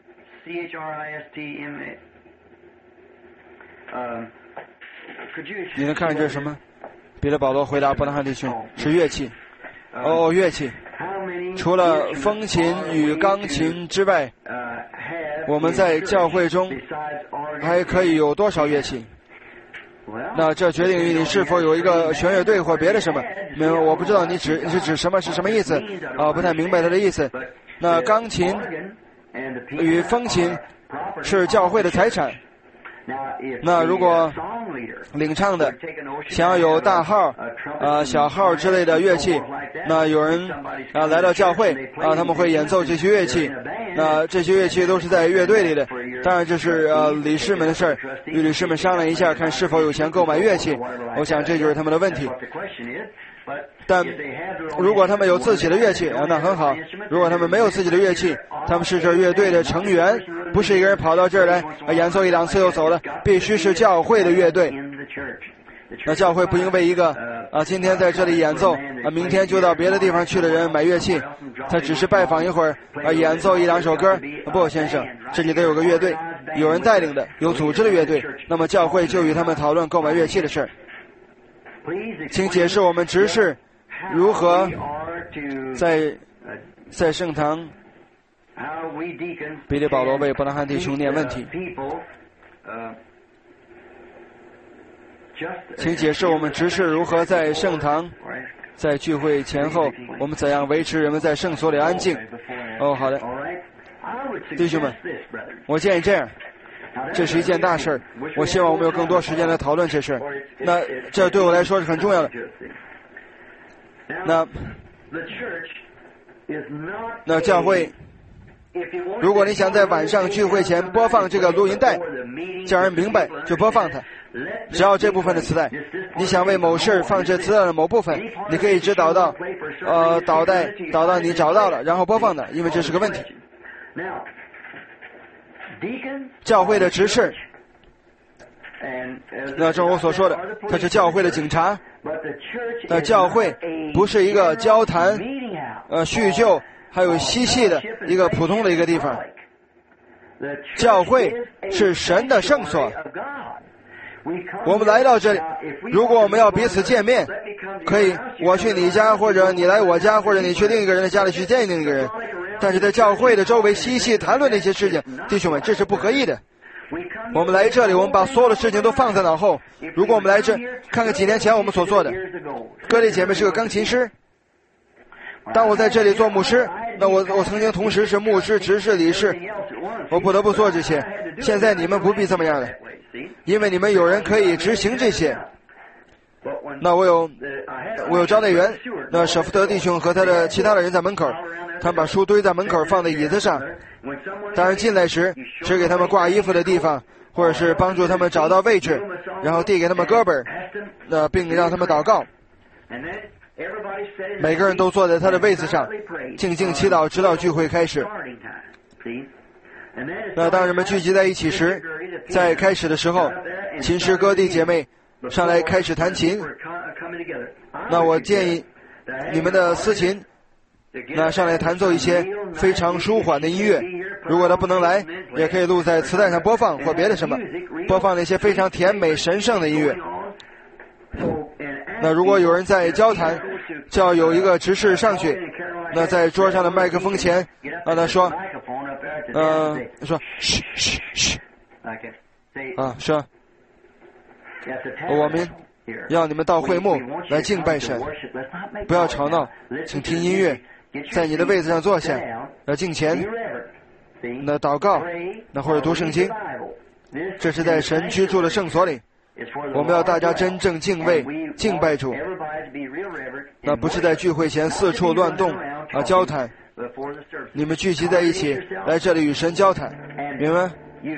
你能看见这是什么？彼得保罗回答伯纳汉弟兄：是乐器。哦，乐器。除了风琴与钢琴之外，我们在教会中还可以有多少乐器？那这决定于你是否有一个弦乐队或别的什么。没有，我不知道你指你是指什么是什么意思啊？不太明白他的意思。那钢琴与风琴是教会的财产。那如果领唱的想要有大号、呃小号之类的乐器，那有人啊来到教会啊，他们会演奏这些乐器。那这些乐器都是在乐队里的，当然这是呃理事们的事儿，与理事们商量一下，看是否有钱购买乐器。我想这就是他们的问题。但如果他们有自己的乐器啊，那很好。如果他们没有自己的乐器，他们是这乐队的成员，不是一个人跑到这儿来啊演奏一两次又走了，必须是教会的乐队。那教会不应为一个啊今天在这里演奏啊明天就到别的地方去的人买乐器，他只是拜访一会儿啊演奏一两首歌。不，先生，这里都有个乐队，有人带领的，有组织的乐队。那么教会就与他们讨论购买乐器的事儿。请解释我们执事如何在在圣堂。彼得保罗为伯纳汉弟兄念问题。请解释我们执事如何在圣堂，在聚会前后，我们怎样维持人们在圣所里安静。哦，好的，弟兄们，我建议这样，这是一件大事，我希望我们有更多时间来讨论这事。那这对我来说是很重要的。那那教会，如果你想在晚上聚会前播放这个录音带，叫人明白就播放它，只要这部分的磁带。你想为某事放这磁带的某部分，你可以一直导到呃导带导到你找到了，然后播放的，因为这是个问题。教会的执事，那正如我所说的，他是教会的警察。那教会不是一个交谈、呃叙旧还有嬉戏的一个普通的一个地方。教会是神的圣所。我们来到这里，如果我们要彼此见面，可以我去你家，或者你来我家，或者你去另一个人的家里去见另一个人。但是在教会的周围嬉戏谈论那些事情，弟兄们，这是不合意的。我们来这里，我们把所有的事情都放在脑后。如果我们来这看看几年前我们所做的，各位姐妹是个钢琴师。当我在这里做牧师，那我我曾经同时是牧师、执事、理事，我不得不做这些。现在你们不必这么样的，因为你们有人可以执行这些。那我有我有招待员，那舍福德弟兄和他的其他的人在门口，他们把书堆在门口放在椅子上。当然进来时只给他们挂衣服的地方， 或者是帮助他们找到位置，然后递给他们歌本，呃，并让他们祷告。每个人都坐在他的位子上，静静祈祷，直到聚会开始。那当人们聚集在一起时，在开始的时候，琴师哥弟姐妹上来开始弹琴。那我建议你们的司琴那上来弹奏一些非常舒缓的音乐，如果他不能来，也可以录在磁带上播放或别的什么，播放那些非常甜美神圣的音乐。那如果有人在交谈，就要有一个执事上去，那在桌上的麦克风前让他说，呃，说嘘嘘嘘，啊，说我们要你们到会幕来敬拜神，不要吵闹，请听音乐，在你的位子上坐下，要敬虔，那祷告，那或者读圣经，这是在神居住的圣所里。我们要大家真正敬畏敬拜主，那不是在聚会前四处乱动啊交谈。你们聚集在一起来这里与神交谈，明白？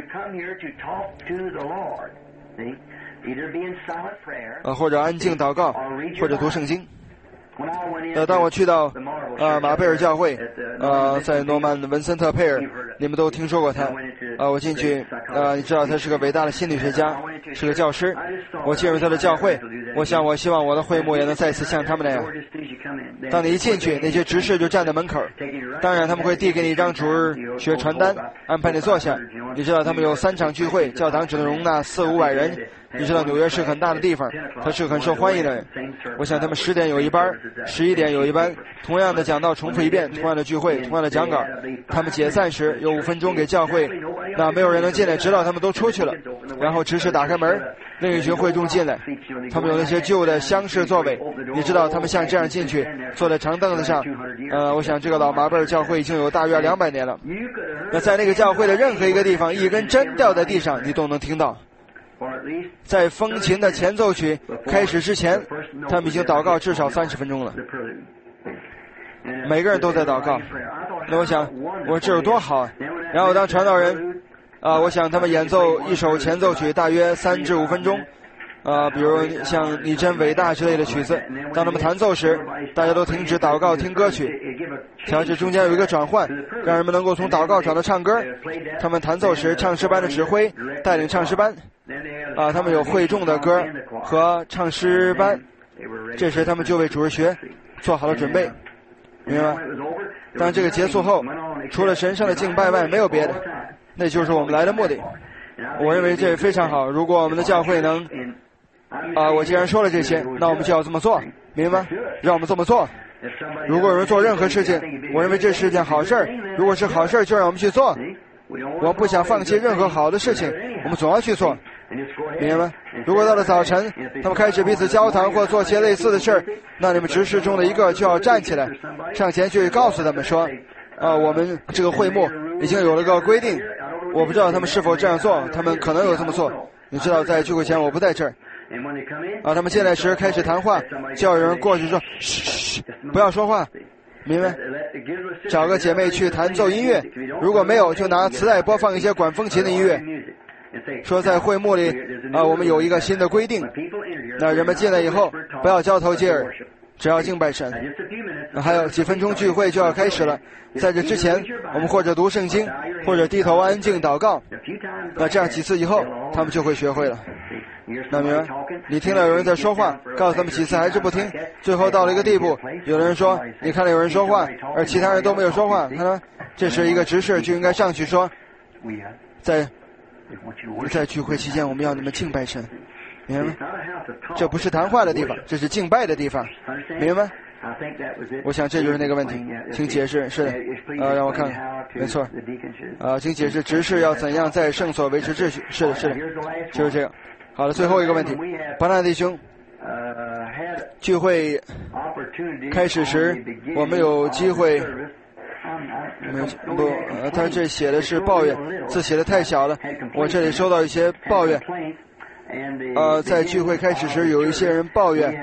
啊，或者安静祷告，或者读圣经。呃，当我去到呃马贝尔教会，呃，在诺曼文森特佩尔，你们都听说过他。呃，我进去，呃，你知道他是个伟大的心理学家，是个教师。我进入他的教会，我想我希望我的会幕也能再次像他们那样。当你一进去，那些执事就站在门口，当然他们会递给你一张主日学传单，安排你坐下。你知道他们有三场聚会，教堂只能容纳四五百人。你知道纽约是很大的地方，它是很受欢迎的人。我想他们十点有一班，十一点有一班，同样的讲道重复一遍，同样的聚会，同样的讲稿。他们解散时有五分钟给教会，那没有人能进来，直到他们都出去了。然后执事打开门，另一群会众进来。他们有那些旧的厢式座位，你知道他们像这样进去，坐在长凳子上。呃，我想这个老麻贝儿教会已经有大约两百年了。那在那个教会的任何一个地方，一根针掉在地上，你都能听到。在风琴的前奏曲开始之前，他们已经祷告至少三十分钟了。每个人都在祷告。那我想，我说这有多好啊！然后当传道人，啊、呃，我想他们演奏一首前奏曲，大约三至五分钟，啊、呃，比如像你真伟大之类的曲子。当他们弹奏时，大家都停止祷告听歌曲。想这中间有一个转换，让人们能够从祷告转到唱歌。他们弹奏时，唱诗班的指挥带领唱诗班。啊，他们有会众的歌和唱诗班，这时他们就为主日学做好了准备，明白吗？当这个结束后，除了神圣的敬拜外，没有别的，那就是我们来的目的。我认为这非常好。如果我们的教会能，啊，我既然说了这些，那我们就要这么做，明白吗？让我们这么做。如果有人做任何事情，我认为这是件好事儿。如果是好事儿，就让我们去做。我们不想放弃任何好的事情，我们总要去做，明白吗？如果到了早晨，他们开始彼此交谈或做些类似的事儿，那你们执事中的一个就要站起来，上前去告诉他们说，啊，我们这个会幕已经有了个规定，我不知道他们是否这样做，他们可能有这么做。你知道，在聚会前我不在这儿。啊，他们进来时开始谈话，叫有人过去说，嘘嘘，不要说话。明白？找个姐妹去弹奏音乐，如果没有，就拿磁带播放一些管风琴的音乐。说在会幕里，啊，我们有一个新的规定，那人们进来以后不要交头接耳，只要敬拜神。还有几分钟聚会就要开始了，在这之前，我们或者读圣经，或者低头安静祷告。那这样几次以后，他们就会学会了。那明白？你听到有人在说话，告诉他们几次还是不听，最后到了一个地步，有的人说你看到有人说话，而其他人都没有说话，看到这是一个执事就应该上去说，在在聚会期间我们要你们敬拜神，明白吗？这不是谈话的地方，这是敬拜的地方，明白吗？我想这就是那个问题，请解释。是的，呃，让我看看，没错，啊、呃，请解释执事要怎样在圣所维持秩序。是的，是的，就是这样。好了，最后一个问题，巴纳弟兄，聚会开始时，我们有机会，没不，呃，他这写的是抱怨，字写的太小了，我这里收到一些抱怨。呃，在聚会开始时，有一些人抱怨。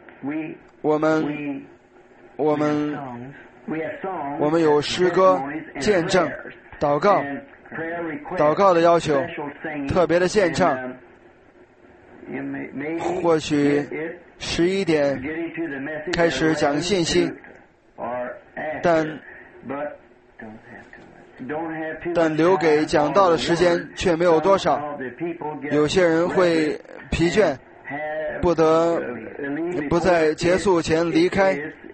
我们，我们，我们有诗歌， 见证、祷告、祷告的要求、特别的献唱，或许十一点开始讲信息，但但留给讲道的时间却没有多少。有些人会疲倦，不得不在结束前离开。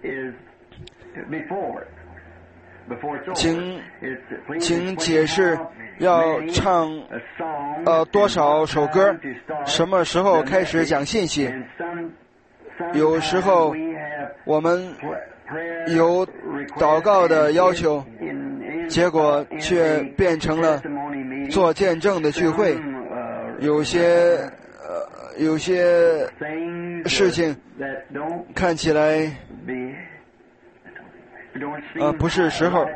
请请解释要唱呃多少首歌，什么时候开始讲信息。有时候我们有祷告的要求，结果却变成了做见证的聚会。有些呃有些事情看起来呃不是时候。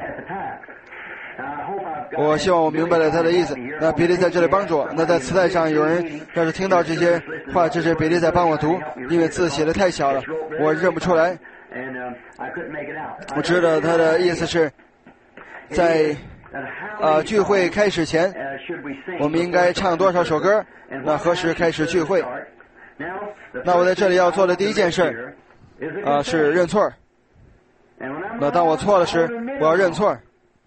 我希望我明白了他的意思。那比利在这里帮助我。那在磁带上有人要是听到这些话，这是比利在帮我读，因为字写的太小了，我认不出来。我知道他的意思是在呃聚会开始前，我们应该唱多少首歌，那何时开始聚会。那我在这里要做的第一件事啊、呃、是认错。那当我错了时，我要认错。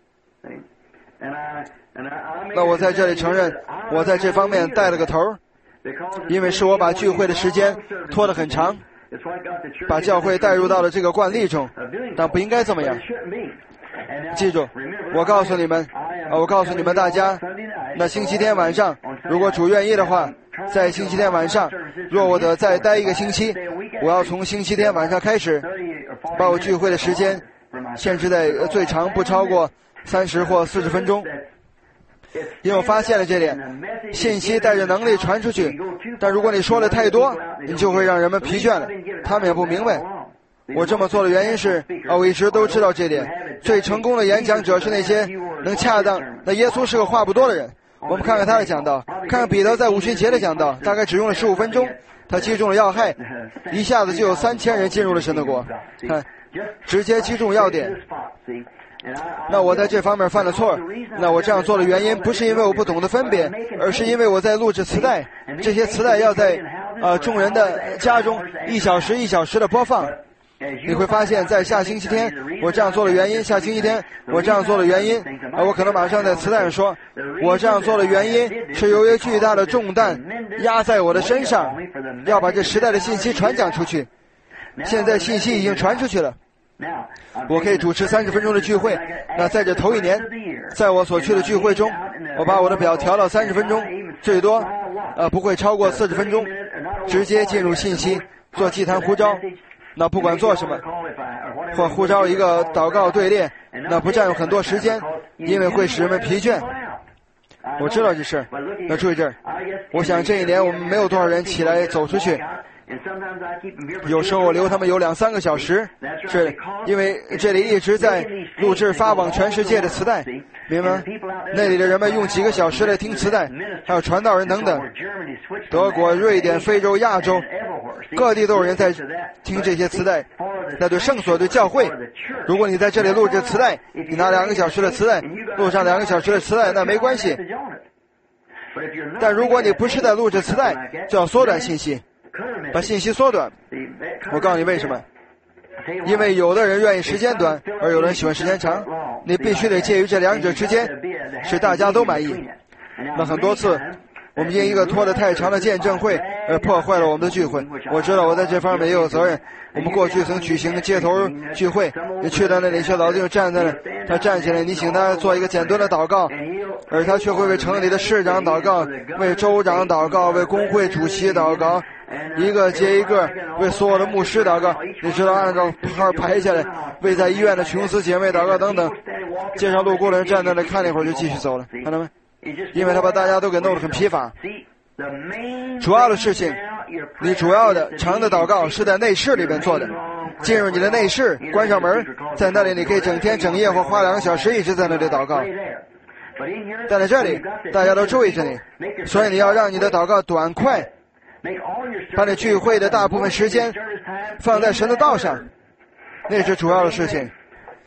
那我在这里承认我在这方面带了个头，因为是我把聚会的时间拖得很长，把教会带入到了这个惯例中，但不应该这么样。记住，我告诉你们我告诉你们大家，那星期天晚上如果主愿意的话，在星期天晚上若我得再待一个星期，我要从星期天晚上开始把我聚会的时间限制在最长不超过三十或四十分钟。因为我发现了这点，信息带着能力传出去，但如果你说的太多，你就会让人们疲倦了，他们也不明白。我这么做的原因是啊，我一直都知道这点。最成功的演讲者是那些能恰当。那耶稣是个话不多的人，我们看看他的讲道，看看彼得在五旬节的讲道，大概只用了十五分钟，他击中了要害，一下子就有三千人进入了神的国。看，直接击中要点。那我在这方面犯了错，那我这样做的原因不是因为我不懂得分别，而是因为我在录制磁带，这些磁带要在呃众人的家中一小时一小时的播放。你会发现在下星期天我这样做的原因，下星期天我这样做的原因啊，我可能马上在磁带上说，我这样做的原因是由于巨大的重担压在我的身上，要把这时代的信息传讲出去。现在信息已经传出去了，我可以主持三十分钟的聚会。那在这头一年，在我所去的聚会中，我把我的表调到三十分钟，最多呃不会超过四十分钟，直接进入信息，做祭坛呼召。那不管做什么，或呼召一个祷告队列，那不占用很多时间，因为会使人们疲倦。我知道这事。那注意这儿，我想这一年我们没有多少人起来走出去，有时候我留他们有两三个小时，是因为这里一直在录制发往全世界的磁带，明白吗？那里的人们用几个小时来听磁带，还有传道人等等，德国、瑞典、非洲、亚洲各地都有人在听这些磁带。那对圣所、对教会，如果你在这里录制磁带，你拿两个小时的磁带录上两个小时的磁带，那没关系。但如果你不是在录制磁带，就要缩短信息，把信息缩短。我告诉你为什么，因为有的人愿意时间短，而有的人喜欢时间长，你必须得介于这两者之间，使大家都满意。那很多次我们因一个拖得太长的见证会而破坏了我们的聚会。我知道我在这方面也有责任。我们过去曾举行街头聚会，你去到那里，却老弟兄站在那，他站起来，你请他做一个简单的祷告，而他却会为城里的市长祷告，为州长祷告，为工会主席祷告，一个接一个为所有的牧师祷告。你知道按照号排下来，为在医院的穷死姐妹祷告等等。街上路过的人站在那看了一会儿就继续走了，看到没？因为他把大家都给弄得很疲乏。主要的事情，你主要的长的祷告是在内室里边做的，进入你的内室，关上门，在那里你可以整天整夜或花两个小时一直在那里祷告。但在这里大家都注意着你，所以你要让你的祷告短快，把你聚会的大部分时间放在神的道上，那是主要的事情。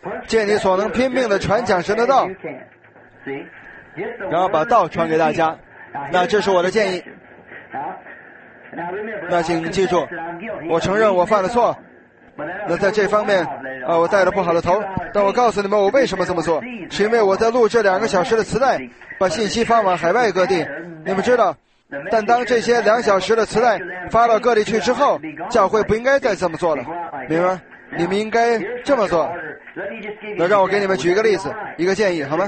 尽你所能拼命的传讲神的道，然后把道传给大家。那这是我的建议。那请记住，我承认我犯了错。那在这方面，啊，我带了不好的头。但我告诉你们，我为什么这么做，是因为我在录这两个小时的磁带，把信息发往海外各地。你们知道，但当这些两小时的磁带发到各地去之后，教会不应该再这么做了，明白吗？你们应该这么做。那让我给你们举一个例子，一个建议，好吗？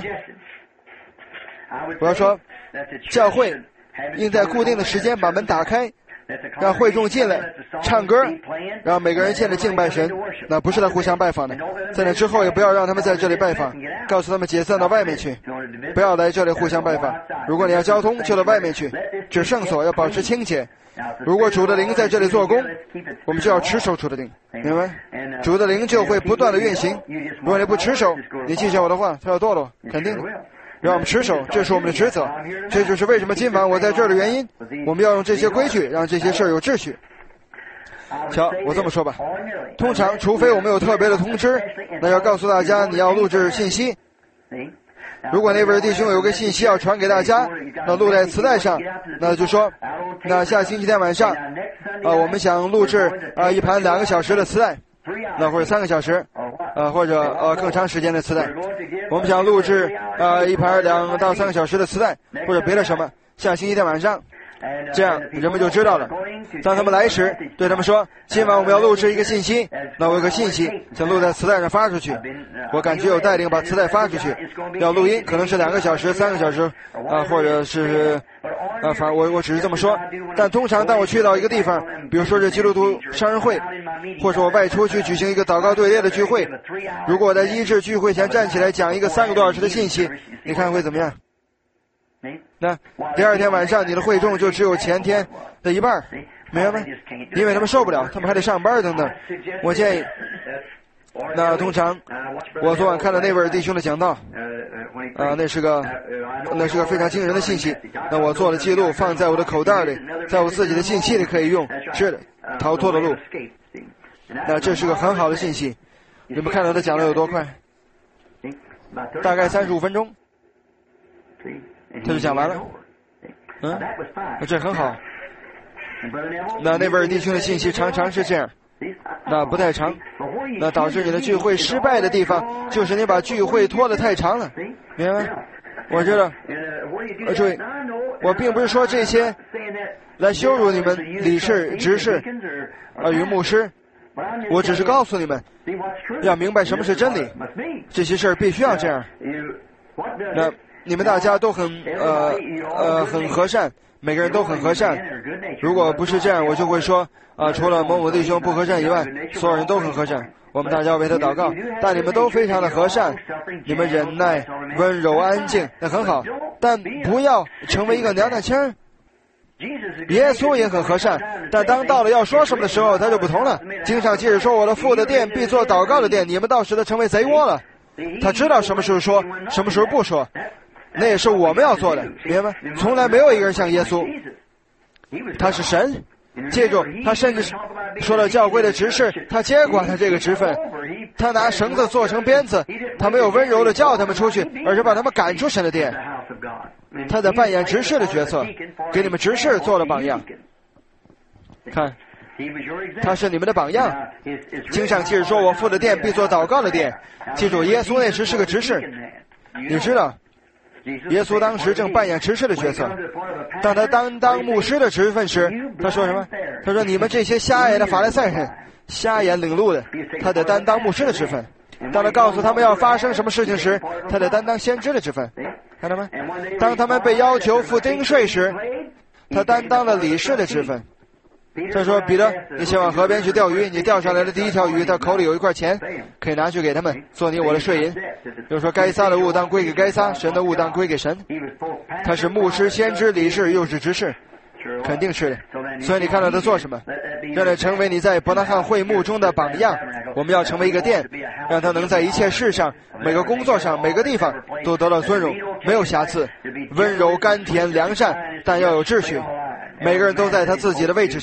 我要说，教会应在固定的时间把门打开，让会众进来唱歌，让每个人进来敬拜神。那不是来互相拜访的，在那之后也不要让他们在这里拜访，告诉他们解散到外面去，不要来这里互相拜访。如果你要交通，就到外面去，只圣所要保持清洁。如果主的灵在这里做工，我们就要持守主的灵，明白？主的灵就会不断的运行。如果你不持守，你记下我的话，他要堕落，肯定的。让我们持守，这是我们的职责。这就是为什么今晚我在这儿的原因。我们要用这些规矩，让这些事儿有秩序。瞧，我这么说吧，通常除非我们有特别的通知，那要告诉大家你要录制信息。如果那位弟兄有个信息要传给大家，那录在磁带上，那就说，那下星期天晚上，啊，我们想录制啊一盘两个小时的磁带，那或者三个小时，呃或者呃更长时间的磁带，我们想录制呃一盘两到三个小时的磁带，或者别的什么，下星期天晚上。这样人们就知道了。当他们来时，对他们说，今晚我们要录制一个信息，那我有个信息想录在磁带上发出去，我感觉有带领把磁带发出去，要录音可能是两个小时三个小时啊，或者是啊，反正我我只是这么说。但通常当我去到一个地方，比如说是基督徒商人会，或者我外出去举行一个祷告队列的聚会，如果我在医治聚会前站起来讲一个三个多小时的信息，你看会怎么样？那第二天晚上你的会众就只有前天的一半，明白吗？因为他们受不了，他们还得上班等等。我建议，那通常我昨晚看了那位弟兄的讲道，啊，那是个那是个非常惊人的信息。那我做了记录，放在我的口袋里，在我自己的信息里可以用。是的，逃脱的路。那这是个很好的信息。你们看到他讲的有多快？大概三十五分钟。他就讲完了，嗯，这很好。那那位弟兄的信息常常是这样，那不太长，那导致你的聚会失败的地方，就是你把聚会拖得太长了，明白吗？我知道，呃，注意，我并不是说这些来羞辱你们理事、执事啊与牧师，我只是告诉你们，要明白什么是真理，这些事儿必须要这样。那你们大家都很呃呃很和善，每个人都很和善。如果不是这样，我就会说啊、呃，除了某某弟兄不和善以外，所有人都很和善。我们大家为他祷告，但你们都非常的和善，你们忍耐、温柔、安静，那很好。但不要成为一个娘娘腔。耶稣也很和善，但当到了要说什么的时候，他就不同了。经上即使说我的父的殿必做祷告的殿，你们到时都成为贼窝了。他知道什么时候说，什么时候不说。那也是我们要做的，明白吗？从来没有一个人像耶稣，他是神。记住，他甚至说了教会的执事，他接管他这个职分，他拿绳子做成鞭子，他没有温柔的叫他们出去，而是把他们赶出神的殿。他在扮演执事的角色，给你们执事做了榜样。看，他是你们的榜样。经上即使说我父的殿必做祷告的殿，记住，耶稣那时是个执事，你知道。耶稣当时正扮演执事的角色，当他担当牧师的职分时，他说什么？他说你们这些瞎眼的法利赛人，瞎眼领路的，他得担当牧师的职分。当他告诉他们要发生什么事情时，他得担当先知的职分，看到吗？当他们被要求付丁税时，他担当了理事的职分。他说彼得，你前往河边去钓鱼，你钓上来的第一条鱼，他口里有一块钱，可以拿去给他们做你我的税银。又说该撒的物当归给该撒，神的物当归给神。他是牧师、先知、理事，又是执事，肯定是的。所以你看到他做什么？让他成为你在伯拿汉会幕中的榜样。我们要成为一个殿，让他能在一切事上、每个工作上、每个地方都得到尊荣，没有瑕疵，温柔、甘甜、良善，但要有秩序。每个人都在他自己的位置上，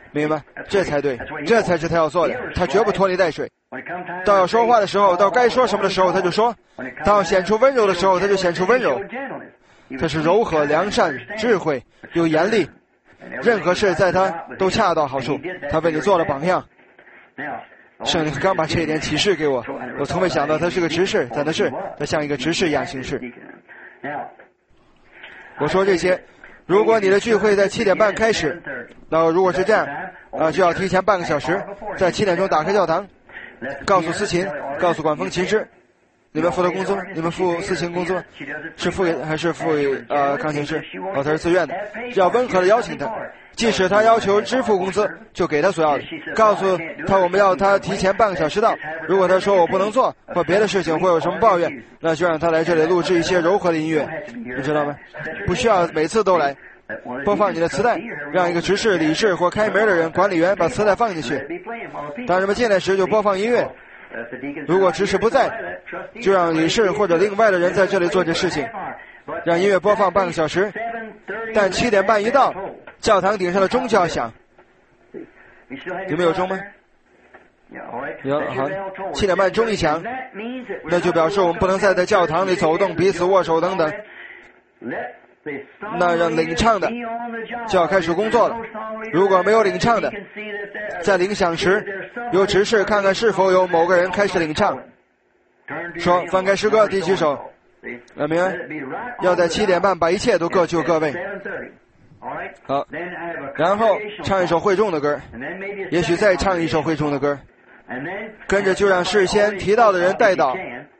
明白？这才对，这才是他要做的。他绝不拖泥带水。到要说话的时候，到该说什么的时候他就说；当要显出温柔的时候，他就显出温柔。他是柔和、良善、智慧，有严厉，任何事在他都恰到好处。他为你做了榜样。圣灵刚把这一点启示给我，我从未想到他是个执事，但他是，他像一个执事一样行事。我说这些，如果你的聚会在七点半开始，那如果是这样，啊，就要提前半个小时，在七点钟打开教堂，告诉司琴，告诉管风琴师，你们付的工资，你们付司琴工资，是付给还是付给呃钢琴师？哦，他是自愿的，要温和的邀请他。即使他要求支付工资，就给他所要的，告诉他我们要他提前半个小时到。如果他说我不能做或别的事情或有什么抱怨，那就让他来这里录制一些柔和的音乐，你知道吗？不需要每次都来。播放你的磁带，让一个执事、理事或开门的人、管理员把磁带放进去。当人们进来时，就播放音乐。如果执事不在，就让理事或者另外的人在这里做这事情，让音乐播放半个小时。但七点半一到，教堂顶上的钟就要响。有没有钟吗？有，好。七点半钟一响，那就表示我们不能再在教堂里走动、彼此握手等等。那让领唱的就要开始工作了。如果没有领唱的，在领响时，由执事看看是否有某个人开始领唱，说翻开诗歌第几首，明白？要在七点半把一切都各就各位。好，然后唱一首会众的歌，也许再唱一首会众的歌，跟着就让事先提到的人带到。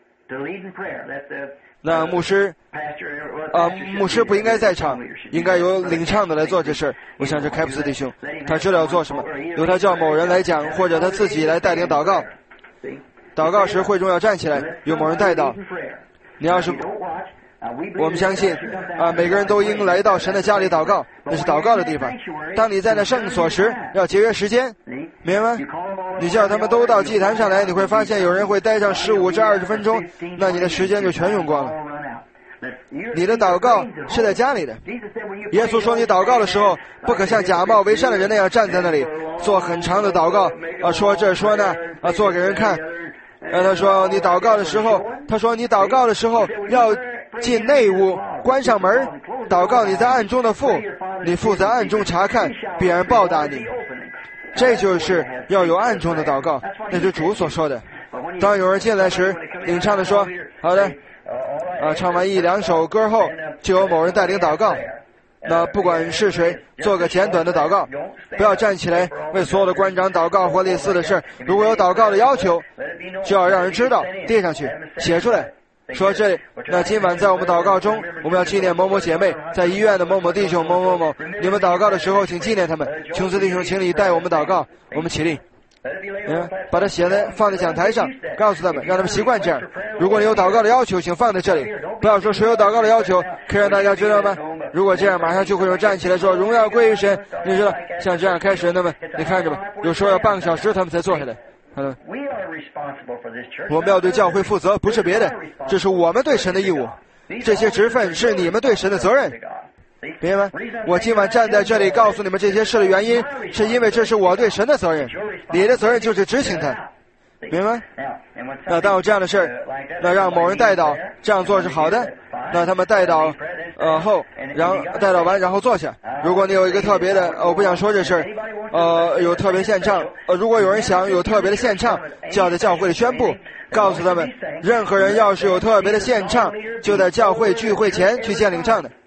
那牧师，呃，牧师不应该在场，应该由领唱的来做这事。我想是凯普斯弟兄，他知道要做什么，由他叫某人来讲，或者他自己来带领祷告。祷告时会众要站起来，由某人带到。你要是，我们相信啊，每个人都应来到神的家里祷告，那是祷告的地方。当你在那圣所时，要节约时间，明白吗？你叫他们都到祭坛上来，你会发现有人会待上十五至二十分钟，那你的时间就全用光了。你的祷告是在家里的。耶稣说，你祷告的时候，不可像假冒为善的人那样站在那里做很长的祷告啊，说这说那啊，做给人看。然后他说，你祷告的时候，他说你祷告的时候要进内屋，关上门，祷告你在暗中的父，你父在暗中查看，必然报答你。这就是要有暗中的祷告，那是主所说的。当有人进来时，领唱的说，好的，啊，唱完一两首歌后，就有某人带领祷告。那不管是谁，做个简短的祷告，不要站起来为所有的官长祷告或类似的事。如果有祷告的要求，就要让人知道，递上去，写出来，说这里。那今晚在我们祷告中，我们要纪念某某姐妹，在医院的某某弟兄某某某。你们祷告的时候，请纪念他们。琼斯弟兄，请你带我们祷告。我们起立。嗯，把它写在放在讲台上，告诉他们，让他们习惯这样。如果你有祷告的要求，请放在这里，不要说谁有祷告的要求，可以让大家知道吗？如果这样，马上就会有人站起来说荣耀归于神。你知道，像这样开始，那么你看着吧，有时候要半个小时他们才坐下来。嗯，我们要对教会负责，不是别的，这是我们对神的义务。这些职分是你们对神的责任。明白吗？我今晚站在这里告诉你们这些事的原因，是因为这是我对神的责任，你的责任就是执行它，明白？那当有这样的事儿，那让某人带导，这样做是好的。那他们带导，呃后，然后带导完，然后坐下。如果你有一个特别的，呃、我不想说这事儿，呃，有特别献唱，呃，如果有人想有特别的献唱，就要在教会里宣布，告诉他们，任何人要是有特别的献唱，就在教会聚会前去见领唱的。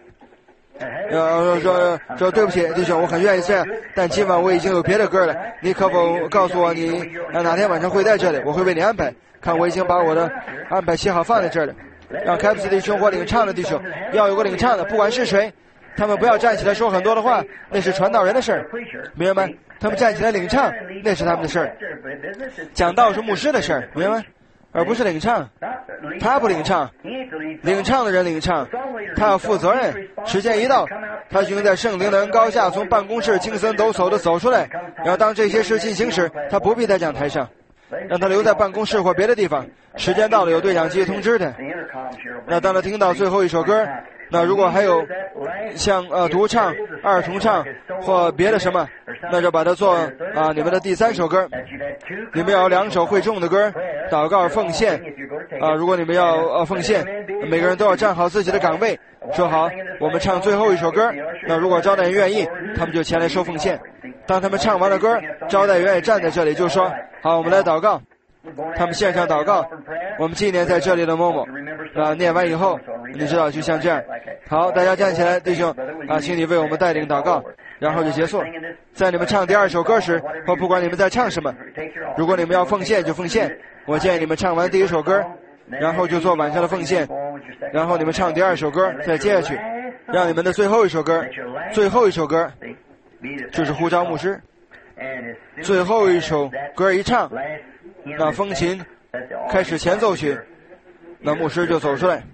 呃，说说对不起，弟兄，我很愿意这样，但今晚我已经有别的歌了。你可否告诉我你哪天晚上会在这里？我会为你安排。看，我已经把我的安排写好放在这里。让凯普斯弟兄或领唱的弟兄要有个领唱的，不管是谁，他们不要站起来说很多的话，那是传道人的事儿，明白吗？他们站起来领唱，那是他们的事儿。讲道是牧师的事儿，明白吗？而不是领唱，他不领唱，领唱的人领唱，他要负责任。时间一到，他就应在圣灵的恩膏下从办公室轻身抖擞的走出来。然后当这些事进行时，他不必在讲台上，让他留在办公室或别的地方。时间到了，有对讲机通知他。那当他听到最后一首歌， 那如果还有像呃独唱、二重唱或别的什么，那就把它做啊、呃、你们的第三首歌。你们要有两首会众的歌，祷告奉献啊、呃。如果你们要呃奉献，每个人都要站好自己的岗位，说好我们唱最后一首歌。那如果招待员愿意，他们就前来收奉献。当他们唱完了歌，招待员也站在这里，就说好，我们来祷告。他们献上祷告，我们纪念在这里的某某啊。念完以后，你知道就像这样。好，大家站起来，弟兄啊，请你为我们带领祷告，然后就结束了。在你们唱第二首歌时，或不管你们在唱什么，如果你们要奉献就奉献。我建议你们唱完第一首歌，然后就做晚上的奉献，然后你们唱第二首歌，再接下去，让你们的最后一首歌，最后一首歌就是呼召牧师。最后一首歌一唱，那风琴开始前奏曲，那牧师就走出来，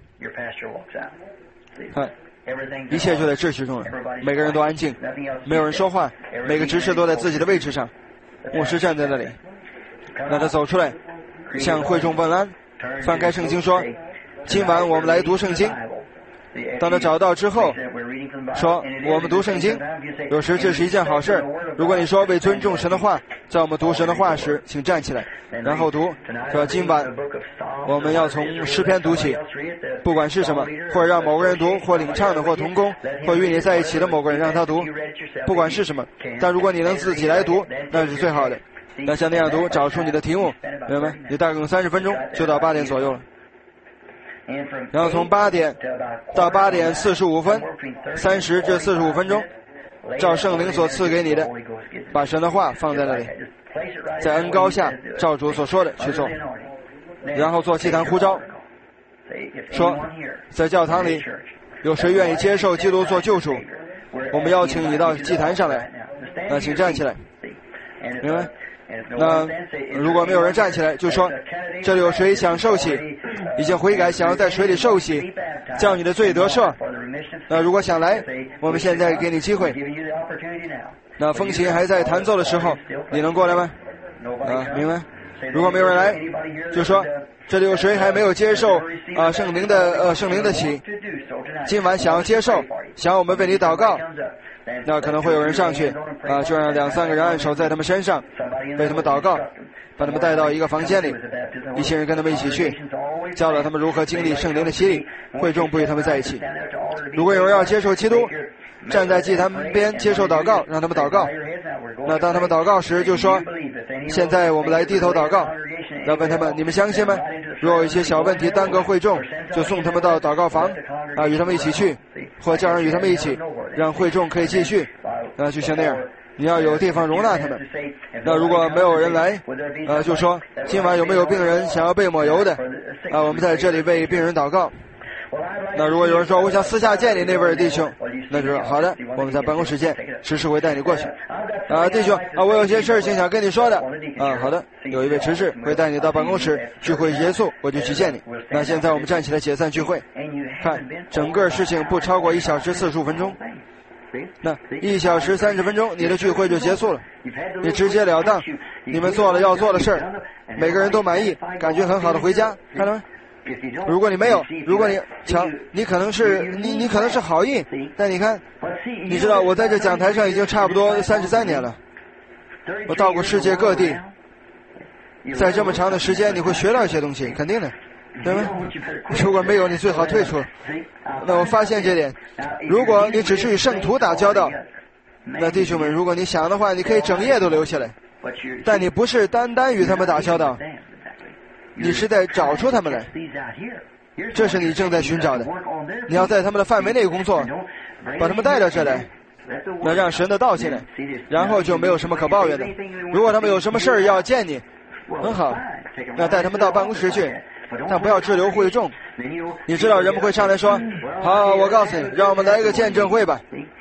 看，一切就在秩序中了，每个人都安静，没有人说话，每个执事都在自己的位置上，牧师站在那里，那他走出来，向会众问安，翻开圣经说，今晚我们来读圣经。当他找到之后说我们读圣经，有时这是一件好事。如果你说为尊重神的话，在我们读神的话时请站起来然后读，说今晚我们要从诗篇读起，不管是什么，或者让某个人读，或领唱的，或同工，或与你在一起的某个人让他读，不管是什么。但如果你能自己来读，那是最好的。那像那样读，找出你的题目，明白吗？你大概用三十分钟就到八点左右了，然后从八点到八点四十五分，三十至四十五分钟，照圣灵所赐给你的，把神的话放在那里，在恩膏下照主所说的去做，然后做祭坛呼召，说在教堂里有谁愿意接受基督做救主，我们邀请你到祭坛上来，那请站起来，明白？那如果没有人站起来，就说这里有谁想受洗，已经悔改想要在水里受洗，叫你的罪得赦，那如果想来，我们现在给你机会。那风琴还在弹奏的时候，你能过来吗？啊，明白？如果没有人来，就说这里有谁还没有接受啊圣灵的呃圣灵的洗，今晚想要接受，想要我们为你祷告，那可能会有人上去啊，就让两三个人按手在他们身上，为他们祷告，把他们带到一个房间里，一些人跟他们一起去，教导他们如何经历圣灵的洗礼，会众不与他们在一起。如果有人要接受基督，站在祭坛边接受祷告，让他们祷告。那当他们祷告时，就说现在我们来低头祷告，要问他们你们相信吗？如果有一些小问题耽搁会众，就送他们到祷告房啊，与他们一起去，或叫人与他们一起，让会众可以继续啊，就像那样，你要有地方容纳他们。那如果没有人来啊，就说今晚有没有病人想要被抹油的啊，我们在这里为病人祷告。那如果有人说我想私下见你那位弟兄，那就说好的，我们在办公室见，执事会带你过去啊，弟兄啊，我有些事情想跟你说的啊，好的，有一位执事会带你到办公室，聚会结束我就去见你。那现在我们站起来解散聚会，看整个事情不超过一小时四十五分钟，那一小时三十分钟你的聚会就结束了，你直截了当，你们做了要做的事儿，每个人都满意，感觉很好的回家，看到没？如果你没有，如果你瞧，你可能是你你可能是好意，但你看，你知道我在这讲台上已经差不多三十三年了，我到过世界各地，在这么长的时间你会学到一些东西，肯定的，对吗？如果没有，你最好退出。那我发现这点，如果你只是与圣徒打交道，那弟兄们，如果你想的话，你可以整夜都留下来，但你不是单单与他们打交道，你是在找出他们来，这是你正在寻找的。你要在他们的范围内工作，把他们带到这来，那让神的道进来，然后就没有什么可抱怨的。如果他们有什么事儿要见你，很好，那带他们到办公室去，但不要滞留会众。你知道人们会上来说，好，我告诉你，让我们来一个见证会吧。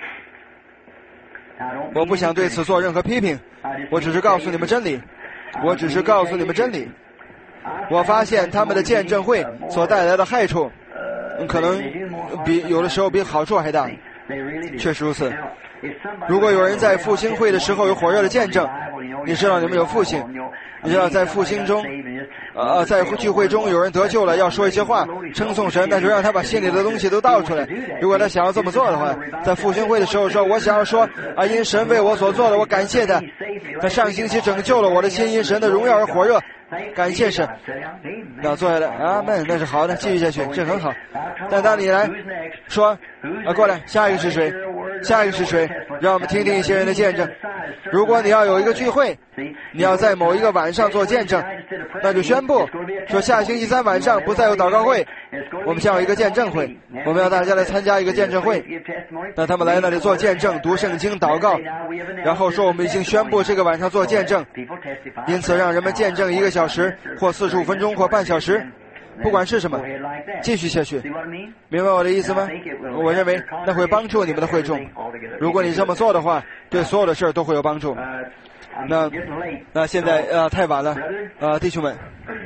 我不想对此做任何批评，我只是告诉你们真理，我只是告诉你们真理。我发现他们的见证会所带来的害处，可能比有的时候比好处还大，确实如此。如果有人在复兴会的时候有火热的见证，你知道你们有复兴，你知道在复兴中啊，在聚会中有人得救了，要说一些话称颂神，那就让他把心里的东西都倒出来。如果他想要这么做的话，在复兴会的时候说，我想要说啊，因神为我所做的，我感谢他。他上星期拯救了我的心，因神的荣耀而火热，感谢神。那坐下来，阿门，那是好的，继续下去，这很好。但当你来说啊，过来，下一个是谁？下一个是谁？让我们听听一些人的见证。如果你要有一个聚会，你要在某一个晚上做见证，那就宣布说下星期三晚上不再有祷告会，我们将有一个见证会，我们要大家来参加一个见证会。那他们来那里做见证，读圣经，祷告，然后说我们已经宣布这个晚上做见证，因此让人们见证一个小时或四十五分钟或半小时，不管是什么，继续下去。明白我的意思吗？我认为那会帮助你们的会众。如果你这么做的话，对所有的事儿都会有帮助。那那现在呃太晚了，呃弟兄们，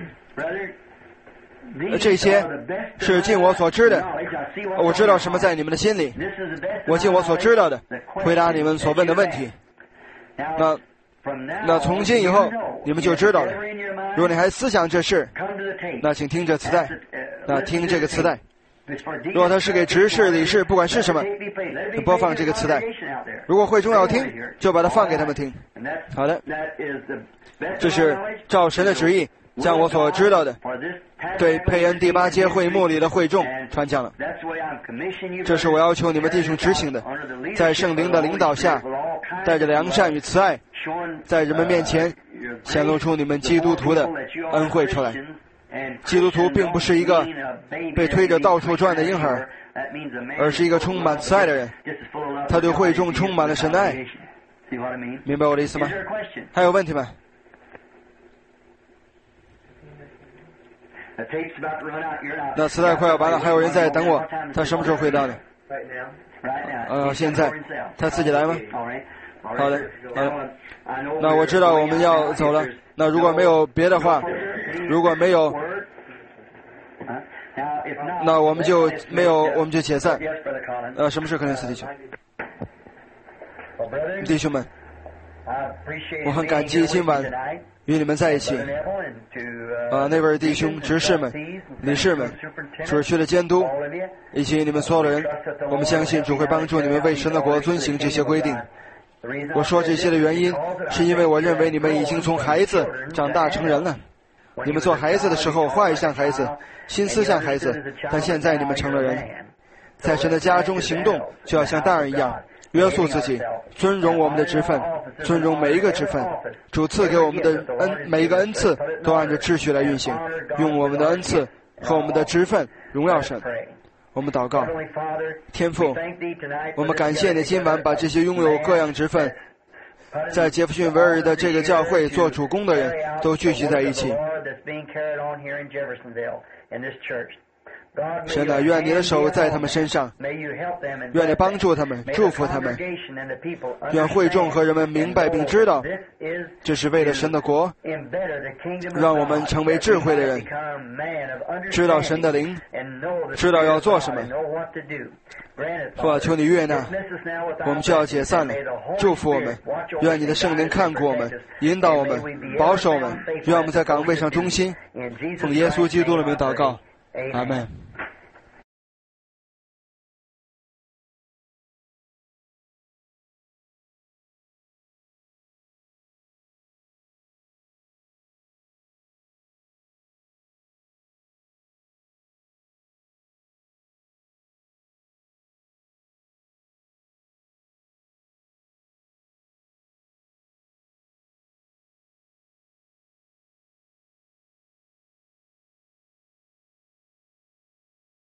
这些是尽我所知的，我知道什么在你们的心里，我尽我所知道的回答你们所问的问题。那那从今以后你们就知道了。如果你还思想这事，那请听这磁带，那听这个磁带。如果它是给执事、理事，不管是什么，播放这个磁带。如果会众要听，就把它放给他们听。好的，这是照神的旨意，将我所知道的对佩恩第八街会幕里的会众传讲了。这是我要求你们弟兄执行的，在圣灵的领导下，带着良善与慈爱，在人们面前显露出你们基督徒的恩惠出来。基督徒并不是一个被推着到处转的婴儿，而是一个充满慈爱的人，他对会众充满了神的爱。明白我的意思吗？还有问题吗？那磁带快要完了，还有人在等我，他什么时候会到的？呃，现在他自己来吗？好的，好的。那我知道我们要走了。那如果没有别的话，如果没有，那我们就没有，我们就解散。呃，什么是克林斯弟兄？弟兄们，我很感激今晚与你们在一起。呃，那位弟兄、执事们、理事们、主区的监督，以及你们所有的人，我们相信主会帮助你们为神的国遵行这些规定。我说这些的原因，是因为我认为你们已经从孩子长大成人了。你们做孩子的时候，话语像孩子，心思像孩子，但现在你们成了人，在神的家中行动就要像大人一样，约束自己，尊荣我们的职分，尊荣每一个职分。主赐给我们的恩，每一个恩赐都按照秩序来运行，用我们的恩赐和我们的职分荣耀神。我们祷告，天父，我们感谢你今晚把这些拥有各样职分在杰弗逊维尔的这个教会做主工的人都聚集在一起。神啊，愿你的手在他们身上，愿你帮助他们，祝福他们，愿会众和人们明白并知道，这是为了神的国，让我们成为智慧的人，知道神的灵，知道要做什么。父啊，求你悦纳，我们就要解散了，祝福我们，愿你的圣灵看顾我们，引导我们，保守我们，愿我们在岗位上忠心，奉耶稣基督的名祷告，阿们。